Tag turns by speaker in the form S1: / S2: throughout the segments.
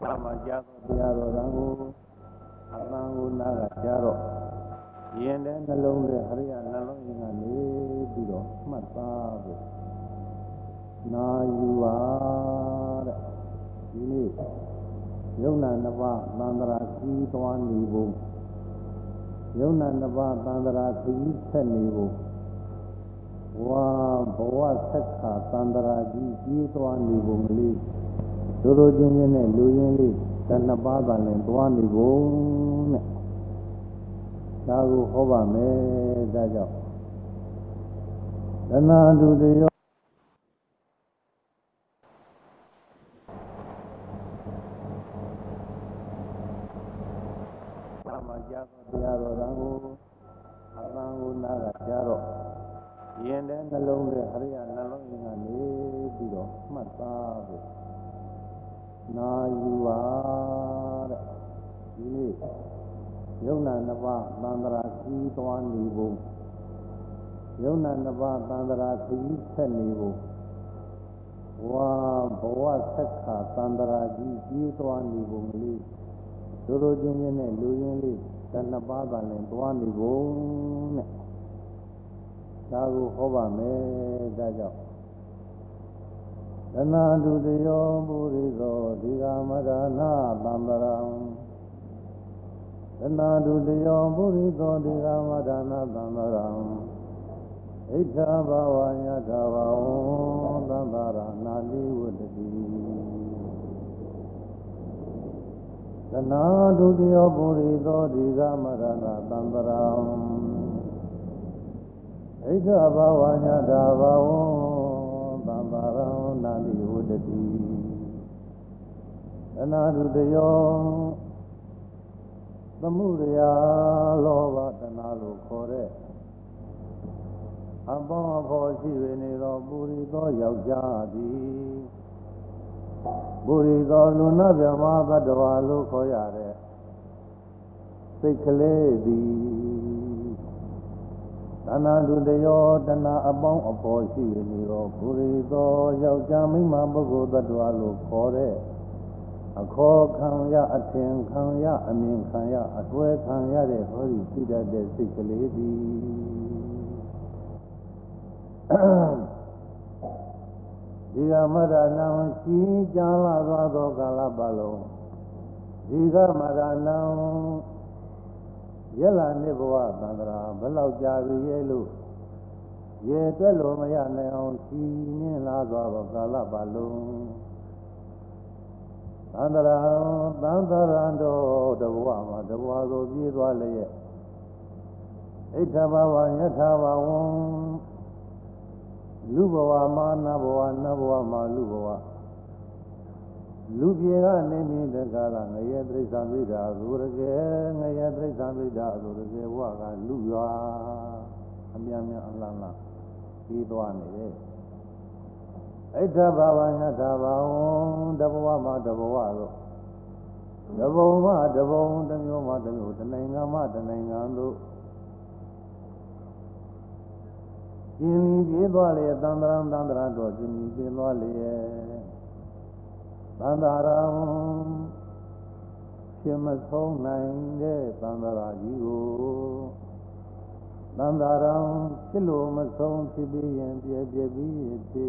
S1: မှာကြားတော်တရားတော်တန်ကိုအတန်ကိုနားကကြားတော့ရင်တဲ့နှလုံးထဲအရိယာနှလုံးရင်းကနေပြီးတော့မှတ်သားဖို့နာယူပါတဲ့ဒီနေ့ယုံနာနှစ်ပါးသံဃာခီးသွားနေဖို့ယုံနာနှစ်ပါးသံဃာခီးဆက်နေဖို့ဝါဘဝဆက်ခါသံဃာကြီးကြီးသွားနေဖို့မလေးတို့ချင်းချင်းနဲ့လူရင်းလေးတဏှပါးသာလည်းသွားနေဖို့နဲ့ဒါကိုဟောပါမယ်ဒါကြောင့်တဏှာတုတယောမှာကြားတော်တရားတော်တန်ကိုအတန်ကိုနားကကြားတော့ရင်တဲ့နှလုံးထဲအရိယာနှလုံးရင်းကနေပြီးတော့မှတ်သားဖို့နာယူပါတဲ့ဒီနေ့ယုံနာနှစ်ပါးသံဃာခီးသွားနေဖို့ယုံနာနှစ်ပါးသံဃာခီးဆက်နေဖို့ဝါဘဝဆက်ခါသံဃာကြီးကြီးသွားနေဖို့မလေးတို့ချင်းချင်းနဲ့လူရင်းလေးတဏှပါးသာလည်းသွားနေဖို့နဲ့ဒါကိုဟောပါမယ်ဒါကြောင့်တဏှာတုတယောပုရိသောဒီဃမရဏသံဃံတဏှာတုတယောပုရိသောဒီဃမရဏသံဃံဣဋ္ဌဘာဝညထာဘာဝသံဃာရနာတိဝတ္တိတဏှာတုတယောပုရိသောဒီဃမရဏသံဃံဣဋ္ဌဘာဝညထာဘာဝသံဃာရနာတိဝတ္တိတဏှာတုတယောသမှုရိယလောဘတဏှာလို့ခေါ်တဲ့အပေါင်းအဖော်ရှိနေသောပုရိသောယောက်ျားသည်ပုရိသောလူနာမြမသတ္တဝါလို့ခေါ်ရတဲ့စိတ်ကလေးသည်တဏှာတုတယောတဏှာအပေါင်းအဖော်ရှိနေသောပုရိသောယောက်ျားမိန်းမပုဂ္ဂိုလ်သတ္တဝါလို့ခေါ်တဲ့အခေါ်ခံရအထင်ခံရအမြင်ခံရအတွဲခံရတဲ့ဟောဒီရှိတတ်တဲ့စိတ်ကလေးသည်ဒီကမရဏံရှိကြလာသောကာလပတ်လုံးဒီကမရဏံယလနိဘဝသံဃာဘယ်လောက်ကြာပြီရဲ့လို့ရေတွက်လို့မရနိုင်အောင်ရှိနေလာသောကာလပတ်လုံးသံဃာရံတို့တဘဝမှာတဘဝသို့ပြေးသွားလျက်ဣဋ္ဌဘဝယထာဘဝလူဘဝမှာနတ်ဘဝနတ်ဘဝမှာလူဘဝလူပြေကနေမိတက္ကရာငရေတိစ္ဆာမိတာသူရကေငရေတိစ္ဆာမိတာသူရကေဘဝကလူရွာအမြဲအလန်းလားပြီးသွားနေတယ်ဣဋ္ဌဘဝညထာဘဝတဘဝမှာတဘဝတို့တဘုံမှာတဘုံတစ်မျိုးမှာတစ်မျိုးတနိုင်ငံမှာတနိုင်ငံတို့ကျင်လီပြေးသွားလေသံဃာတော်ကျင်လီပြေးသွားလေသံဃာရံရှင်မဆုံးနိုင်တဲ့သံဃာကြီးကိုသံဃာရံဖြစ်လို့မဆုံးဖြစ်ပြီးရင်ပြည့်ပြီးဖြစ်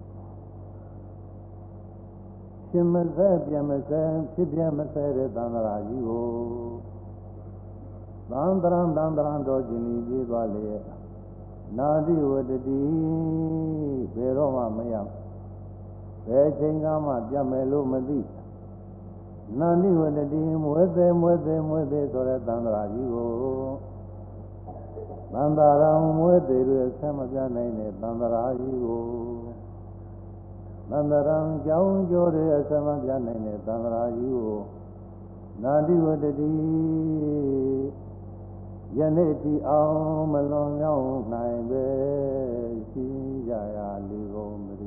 S1: ရှင်မစဲပြန်မစဲဖြစ်ပြန်မစဲတဲ့သံဃာကြီးကိုသံဃာတော်ကျင်လီပြေးသွားလေနာတိဝတ္တိဘယ်တော့မှမရဘယ်ချိန်ကမှပြတ်မယ်လို့မသိနာတိဝတ္တိမွဲသေးဆိုတဲ့သံဃာကြီးကိုသံဃာရံမွဲသေးတွေဆက်မပြနိုင်တဲ့သံဃာကြီးကိုသံဃာရံကြောင်းကျိုးတွေဆက်မပြနိုင်တဲ့သံဃာကြီးကိုနာတိဝတ္တိယနေ့ဒီအောင်မလွန်မြောက်နိုင်ပဲရှိကြရလေကုန်သတ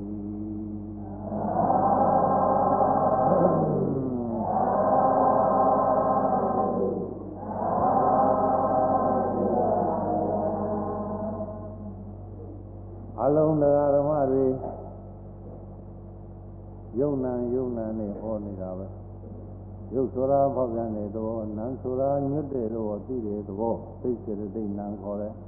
S1: ည်းအလုံးတရားဓမ္မတွေယုံနာနဲ့ဟောနေတာပဲရုပ်ဆိုတာဖောက်ပြန်တဲ့သဘောနာမ်ဆိုတာညွတ်တဲ့သဘောသိတဲ့သဘောစိတ်စေတသိက်နာမ်ခေါ်တယ်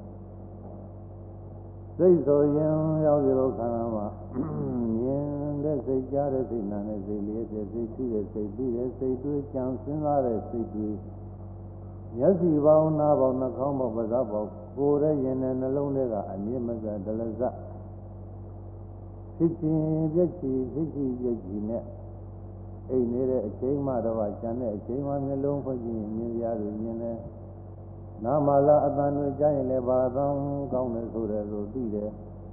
S1: စိတ်ဆိုရင်ရောက်ရလို့ခန္ဓာမှာမြင်တဲ့စိတ်ကြားတဲ့စိတ်နာနဲ့စိတ်လေးတဲ့စိတ်ကြည့်တဲ့စိတ်ပြီးတဲ့စိတ်တွေးကြံစဉ်းစားတဲ့စိတ်တွေမျက်စိပေါင်းနားပေါင်းနှာခေါင်းပေါင်းပါးစပ်ပေါင်းကိုယ်ရဲ့ရင်နဲ့နှလုံးထဲကအမြင့်မကဒလဇဖြစ်ခြင်းပြည့်ချီဖြစ်ချီပြည့်ချီနဲ့အိမ်နေတဲ့အချိန်မှတော့ကျန်တဲ့အချိန်မှမျိုးလုံးဖွင့်ကြည့်မြင်ရလို့မြင်တယ်နာမလာအတန်တွေကြားရင်လည်းဘာသာကောင်းတယ်ဆိုတယ်လို့သိတယ်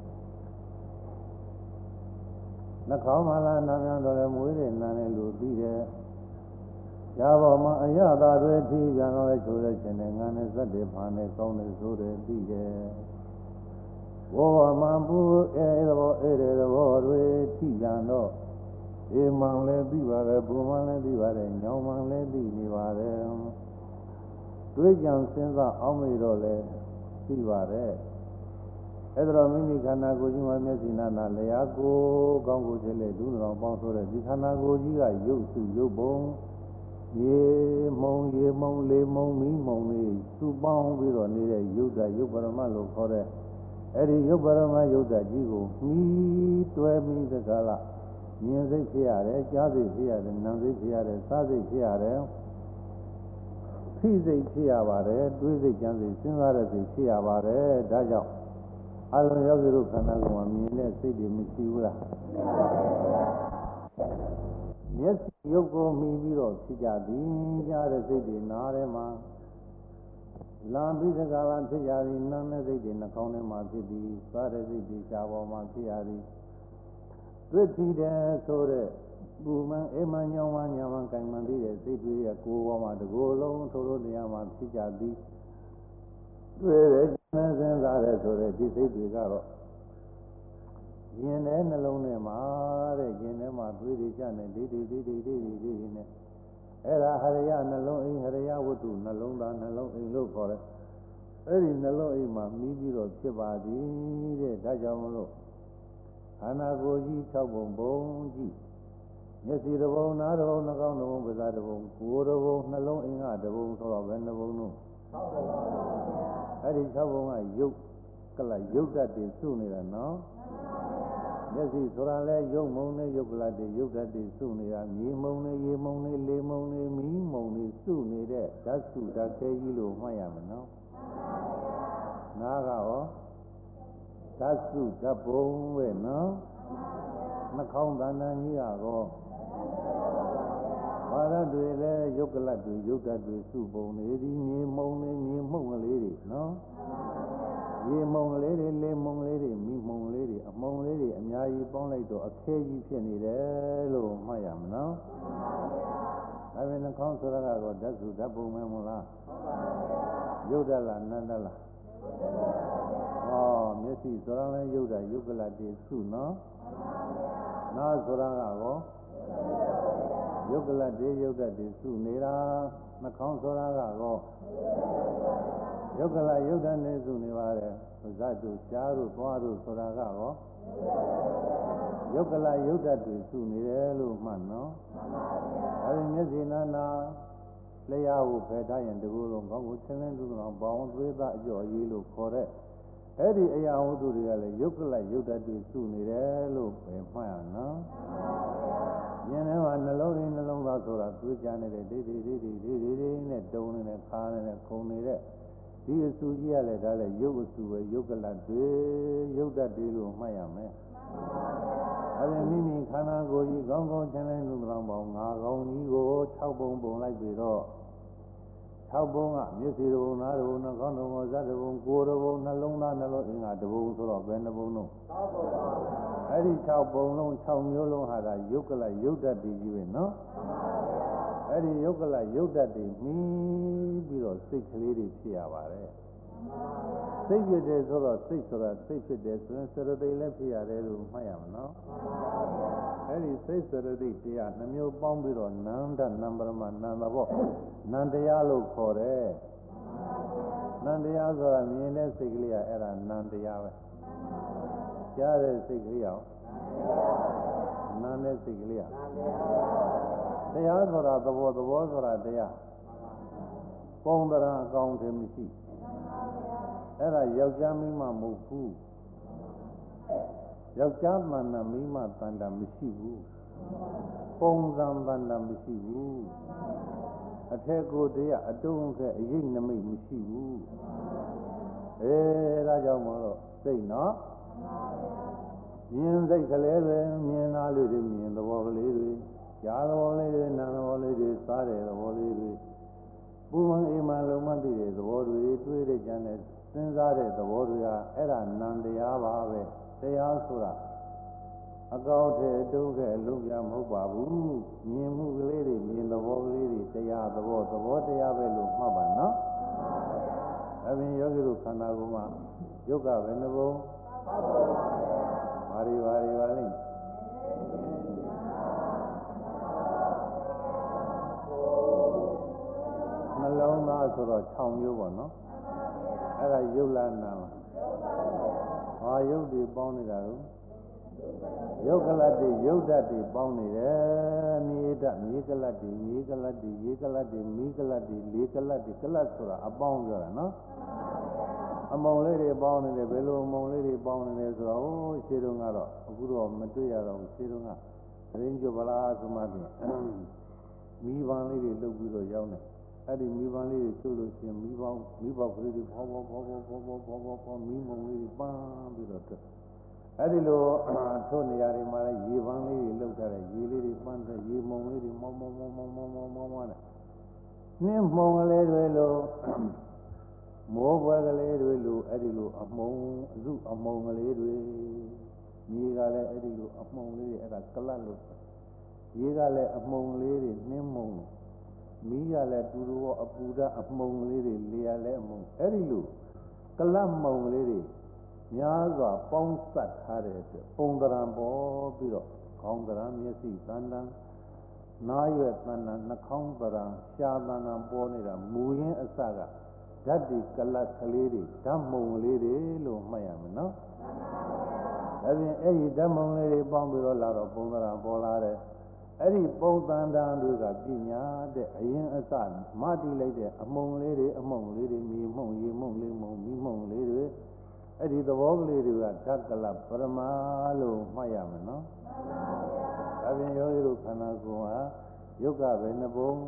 S1: နှာခေါင်းမလာနာများတော့လည်းမွေးတဲ့နာနဲ့လို့သိတယ်ရှားပေါ်မှာအရသာတွေထိပြန်တော့လဲဆိုတဲ့ရှင်နဲ့ငါနဲ့ဇက်တွေဖာနဲ့ကောင်းတယ်ဆိုတယ်သိတယ်ဘောမှာပူအဲဘောတဲ့ဘောတွေထိပြန်တော့အေးမှန်လည်းသိပါတယ်ပူမှန်လည်းသိပါတယ်ညောင်မှန်လည်းသိနေပါတယ်တွေးကြံစဉ်းစားအောင်လို့တော့လည်းသိပါတယ်အဲ့ဒါတော့မိမိခန္ဓာကိုယ်ကြီးမှာမျက်စိနာနာလျာကိုကောင်းကိုယ်ခြင်းလေဒုတော်ပေါင်းဆိုတဲ့ဒီခန္ဓာကိုယ်ကြီးကရုပ်စုရုပ်ပုံရေမုံလေမုံမီးမုံလေးစုပေါင်းပြီးတော့နေတဲ့ရုပ်ဓာတ်ရုပ်ပရမတ်လို့ခေါ်တဲ့အဲ့ဒီရုပ်ပရမတ်ရုပ်ဓာတ်ကြီးကိုမှီတွဲပြီးသက္ကလမြင်စိတ်ဖြစ်ရတယ်ကြားစိတ်ဖြစ်ရတယ်နာမ်စိတ်ဖြစ်ရတယ်စားစိတ်ဖြစ်ရတယ်ဖိစိတ်ဖြစ်ရပါတယ်တွေးစိတ်ကြံစိတ်စဉ်းစားတဲ့စိတ်ဖြစ်ရပါတယ်ဒါကြောင့်အလုံးယောဂီတို့ခန္ဓာကိုယ်မှာမြင်တဲ့စိတ်တွေမရှိဘူးလားမျက်စိရုပ်ကိုမှီပြီးတော့ဖြစ်ကြသည်ကြားတဲ့စိတ်တွေနားထဲမှာလာပြီးသက္ကလဖြစ်ကြသည်နာမ်တဲ့စိတ်တွေနှာခေါင်းထဲမှာဖြစ်သည်စားတဲ့စိတ်တွေရှားပေါ်မှာဖြစ်ရသည်တွေ့ထီတယ်ဆိုတဲ့ဘူမန်အိမ်မညောင်းမညာမကင်မသိတဲ့စိတ်တွေရဲ့ကိုယ်ပေါ်မှာတကိုယ်လုံးထိုးထိုးတရားမှာဖြစ်ကြသည်တွေ့တယ်စဉ်းစားတယ်ဆိုတဲ့ဒီစိတ်တွေကတော့ရင်ထဲနှလုံးထဲမှာတဲ့ရင်ထဲမှာသွေးတွေကျနေဒီနဲ့အဲ့ဒါဟရိယနှလုံးအိမ်ဟရိယဝတ္ထုနှလုံးသားနှလုံးအိမ်လို့ခေါ်တယ်အဲ့ဒီနှလုံးအိမ်မှာမြည်ပြီးတော့ဖြစ်ပါသည်တဲ့ဒါကြောင့်မလို့ခန္ဓာကိုယ်ကြီး6ပုံပုံကြည့်မျက်စိတစ်ပုံနားတစ်ပုံနှာခေါင်းတစ်ပုံပါးစပ်တစ်ပုံကိုယ်တစ်ပုံနှလုံးအိမ်ကတစ်ပုံဆိုတော့ဘယ်နှပုံလို့6ပုံပါဗျာအဲ့ဒီ6ပုံကရုပ်ကလရုပ်ဓာတ်တွေစုနေတာနော်မျက်စိဆိုတာလဲရုပ်မုံနဲ့ရုပ်ကလတွေရုပ်ဓာတ်တွေစုနေတာမြေမုံနဲ့ရေမုံနဲ့လေမုံနဲ့မီးမုံတွေစုနေတဲ့ဓာတ်စုဓာတ်ခဲကြီးလို့မှတ်ရမယ်နော်နားကရောဓာတ်စုဓာတ်ပုံပဲနော်နှာခေါင်းတန်တန်ကြီးကတော့ဘာဓာတ်တွေလဲရုပ်ကလတ်တွေရုပ်ဓာတ်တွေစုပုံနေဒီမြေမုံနဲ့မြေမှုန့်ကလေးတွေနော်ရေမုံကလေးတွေလေမုံလေးတွေမိမုံလေးတွေအမုံလေးတွေအများကြီးပေါင်းလိုက်တော့အခဲကြီးဖြစ်နေတယ်လို့မှတ်ရမနော်ဒါပေမဲ့နှာခေါင်းဆိုတာကတော့ဓာတ်စုဓာတ်ပုံပဲမဟုတ်လားရုပ်ဓာတ်လားနန္တလားမျက်စိဆိုတာလည်းရုပ်ဓာတ်ရုပ်ကလတ်တွေစုနော်နားဆိုတာကတော့ရုပ်ကလတ်တွေရုပ်ဓာတ်တွေစုနေတာနှာခေါင်းဆိုတာကတော့ရုပ်ကလတ်ရုပ်ဓာတ်တွေစုနေပါတယ်ဇတ်တို့ရှားတို့သွားတို့ဆိုတာကတော့ရုပ်ကလတ်ရုပ်ဓာတ်တွေစုနေတယ်လို့မှတ်နော်အဲဒီမျက်စိနာနာလျှာကိုဖယ်ထားရင်တကူလုံးကောင်းကိုချင်းချင်းတူတူအောင်ပေါင်းသွေးသားအကျော်ရေးလို့ခေါ်တဲ့အဲ့ဒီအရာဝတ္ထုတွေကလည်းရုပ်ကလတ်ရုပ်ဓာတ်တွေစုနေတယ်လို့ပဲမှတ်ရနော်ဉာဏ်ထဲမှာနှလုံးရင်းနှလုံးသားဆိုတာသွေးကြနေတဲ့ဒိနဲ့တုံနေတဲ့ခါနေတဲ့ခုံနေတဲ့ဒီအစုကြီးရလဲဒါလည်းရုပ်အစုပဲရုပ်ကလတ်တွေရုပ်ဓာတ်တွေလို့မှတ်ရမယ်အဲ့ဒီမိမိခန္ဓာကိုယ်ကြီးကောင်းကောင်းချမ်းသာလူတော်ပေါင်း၅ကောင်းကြီးကို6ပုံပုံလိုက်ပြီးတော့6ပုံကမျက်စိတစ်ပုံနားတစ်ပုံနှာခေါင်းတစ်ပုံဇတ်တစ်ပုံကိုယ်တစ်ပုံနှလုံးသားနှလုံးအင်္ဂါတစ်ပုံဆိုတော့ဘယ်နှပုံလုံး6ပုံပါဗျာအဲ့ဒီ6ပုံလုံး6မျိုးလုံးဟာကယုတ်ကလယုတ်တတ်တည်ကြီးပဲနော်အဲ့ဒီယုတ်ကလယုတ်တတ်တည်မှီပြီးတော့စိတ်ကလေးတွေဖြစ်ရပါတယ်စိတ်ဖြစ်တယ်ဆိုတော့စိတ်ဆိုတာစိတ်ဖြစ်တယ်ဆိုရင်စရတိလည်းဖြစ်ရတယ်လို့မှတ်ရမှာနော်အဲ့ဒီစိတ်စရတိတရားနှမျိုးပေါင်းပြီးတော့နန္ဒနံပရမနန္ဒဘောနန္တရားလို့ခေါ်တယ်နန္တရားဆိုတာမြင်တဲ့စိတ်ကလေးကအဲ့ဒါနန္တရားပဲကြားတဲ့စိတ်ကလေးရောနန္တဲ့စိတ်ကလေးကတရားဆိုတာသဘောဆိုတာတရားပုံသဏ္ဍာန်အကောင်ထင်မရှိအဲ့ဒါယောက်ျားမိန်းမမဟုတ်ဘူးယောက်ျားတဏ္ဍာမိန်းမတဏ္ဍာမရှိဘူးပုံစံတဏ္ဍာမရှိဘူးအထက်ကိုတရားအတုံးခဲ့အရေးနမိတ်မရှိဘူးဒါကြောင့်မလို့စိတ်နော်မြင်စိတ်ကလေးတွေမြင်သားလေးတွေမြင်သဘောကလေးတွေကြားသဘောလေးတွေနားသဘောလေးတွေစားတဲ့သဘောလေးတွေပူမှန်အိမ်မှလုံးမသိတဲ့သဘောတွေတွေးတဲ့ကြံတဲ့စဉ်းစားတဲ့သဘောတွေကအဲ့ဒါနံတရားပါပဲတရားဆိုတာအကောင့်ထဲအတုံးခဲ့အလုံးပြမဟုတ်ပါဘူးမြင်မှုကလေးတွေမြင်သဘောကလေးတွေတရားသဘောတရားပဲလို့မှတ်ပါနော်အပြင်ယောဂီတို့ခန္ဓာကိုယ်မှာယုတ်ကဘယ်နှဘုံဘာတွေပါလိမ့်နှလုံးသားဆိုတော့6မျိုးပေါ့နော်အဲ့ဒါယုတ်လားနာလားဘာယုတ်တွေပေါင်းနေတာလို့ယုတ်ကလတ်တွေယုတ်ဓာတ်တွေပေါင်းနေတယ်မြေဓာတ်မြေကလတ်တွေမြေကလတ်တွေရေကလတ်တွေမီးကလတ်တွေလေကလတ်တွေကလတ်ဆိုတာအပေါင်းပြောတာနော်အမုံလေးတွေပေါင်းနေတယ်ဘယ်လိုအမုံလေးတွေပေါင်းနေလဲဆိုတော့ရှင်းတော့ကတော့အခုတော့မတွေ့ရတော့ဘူးရှင်းတော့ကရင်းကျဗလားဆိုမှပြင်မီးပန်းလေးတွေလှုပ်ပြီးတော့ရောက်နေအဲ့ဒီမီးပန်းလေးတွေကျုပ်လို့ရှင်မီးပေါက်ကလေးတွေဖောမီးမုံလေးတွေပန်းပြီးတော့တက်အဲ့ဒီလိုထို့နေရာတွေမှာလည်းရေပန်းလေးတွေလှုပ်ထားတဲ့ရေလေးတွေပန်းတဲ့ရေမုံလေးတွေမောင်းနဲ့နှင်းမှုံကလေးတွေလို့မောဘွယ်ကလေးတွေလို့အဲ့ဒီလိုအမုံအစုအမုံကလေးတွေမြေကလည်းအဲ့ဒီလိုအမုံလေးတွေအဲ့ဒါကလတ်လို့ရေကလည်းအမုံလေးတွေနှင်းမှုံမီးကလည်းတူတူအပူဓာအမုံလေးတွေလေရလည်းအမုံအဲ့ဒီလိုကလတ်မုံလေးတွေများစွာပေါင်းစပ်ထားတဲ့အတွက်ပုံသဏ္ဍာန်ပေါ်ပြီးတော့ခေါင်းသဏ္ဍာန်မျက်စိသဏ္ဍာန်နားရွက်သဏ္ဍာန်နှာခေါင်းသဏ္ဍာန်ရှားသဏ္ဍာန်ပေါ်နေတာမူရင်းအစကဓာတ်တွေကလတ်ကလေးတွေဓာတ်မုံလေးတွေလို့မှတ်ရမယ်နော်ဒါပြင်အဲ့ဒီဓာတ်မုံလေးတွေပေါင်းပြီးတော့လာတော့ပုံသဏ္ဍာန်ပေါ်လာတဲ့အဲ့ဒီပုံသဏ္ဍာန်တွေကပညာတဲ့အရင်အစမတည်လိုက်တဲ့အမုံလေးတွေမြေမှုံရေမှုံလေးမှုံမီးမှုံလေးတွေအဲ့ဒီသဘောကလေးတွေကဓာတ်ကလပရမလို့မှတ်ရမယ်နော်ဒါပြင်ယောဂီတို့ခန္ဓာကိုယ်ဟာယုတ်ကပဲနှဘုံ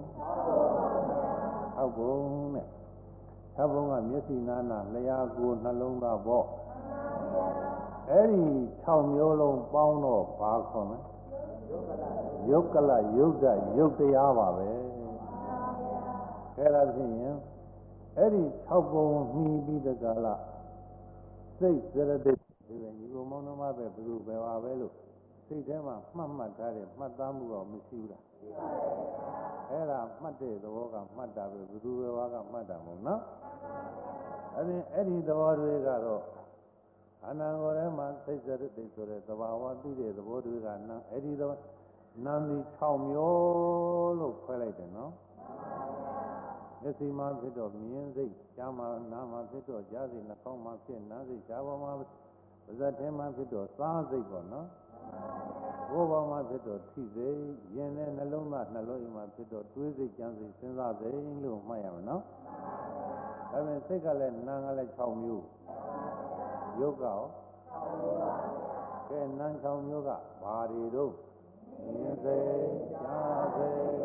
S1: 6ဘုံနဲ့6ဘုံကမျက်စိနာနာလျှာကိုယ်နှလုံးသားပေါ့အဲ့ဒီ6မျိုးလုံးပေါင်းတော့ဘာခေါ်မလဲယုတ်ကလယုတ်ဓာတ်ယုတ်တရားပါပဲအဲ့ဒါဖြင့်ရင်အဲ့ဒီ6ဘုံမှီပြီးတကလားစိတ်စရတိဒီပဲညီကောင်မောင်နှမပဲဘယ်လိုပဲပါပဲလို့စိတ်ထဲမှာမှတ်ထားတယ်မှတ်သားမှုတော့မရှိဘူးလားအဲ့ဒါမှတ်တဲ့သဘောကမှတ်တာပဲဘယ်သူပဲပါကမှတ်တာမဟုတ်နော်အဲ့ဒီသဘောတွေကတော့အနံကိုယ်ထဲမှာစိတ်စရတိဆိုတဲ့သဘာဝသိတဲ့သဘောတွေကအဲ့ဒီတော့နံဒီ6မျိုးလို့ခွဲလိုက်တယ်နော်မျက်စိမှာဖြစ်တော့မြင်စိတ်ကြားမှာနားမှာဖြစ်တော့ကြားစိတ်နှာခေါင်းမှာဖြစ်နားစိတ်ရှားပေါ်မှာပါးစပ်ထဲမှာဖြစ်တော့စားစိတ်ပေါ့နော်ကိုယ်ပေါ်မှာဖြစ်တော့ထိစိတ်ရင်နဲ့နှလုံးသားနှလုံးအိမ်မှာဖြစ်တော့တွေးစိတ်ကြံစိတ်စဉ်းစားစိတ်လို့မှတ်ရမယ်နော်ဒါပေမဲ့စိတ်ကလည်းနာကလည်း6မျိုးယုတ်ကရောကဲနာ6မျိုးကဘာတွေတော့မြင်စိတ်ကြားစိတ်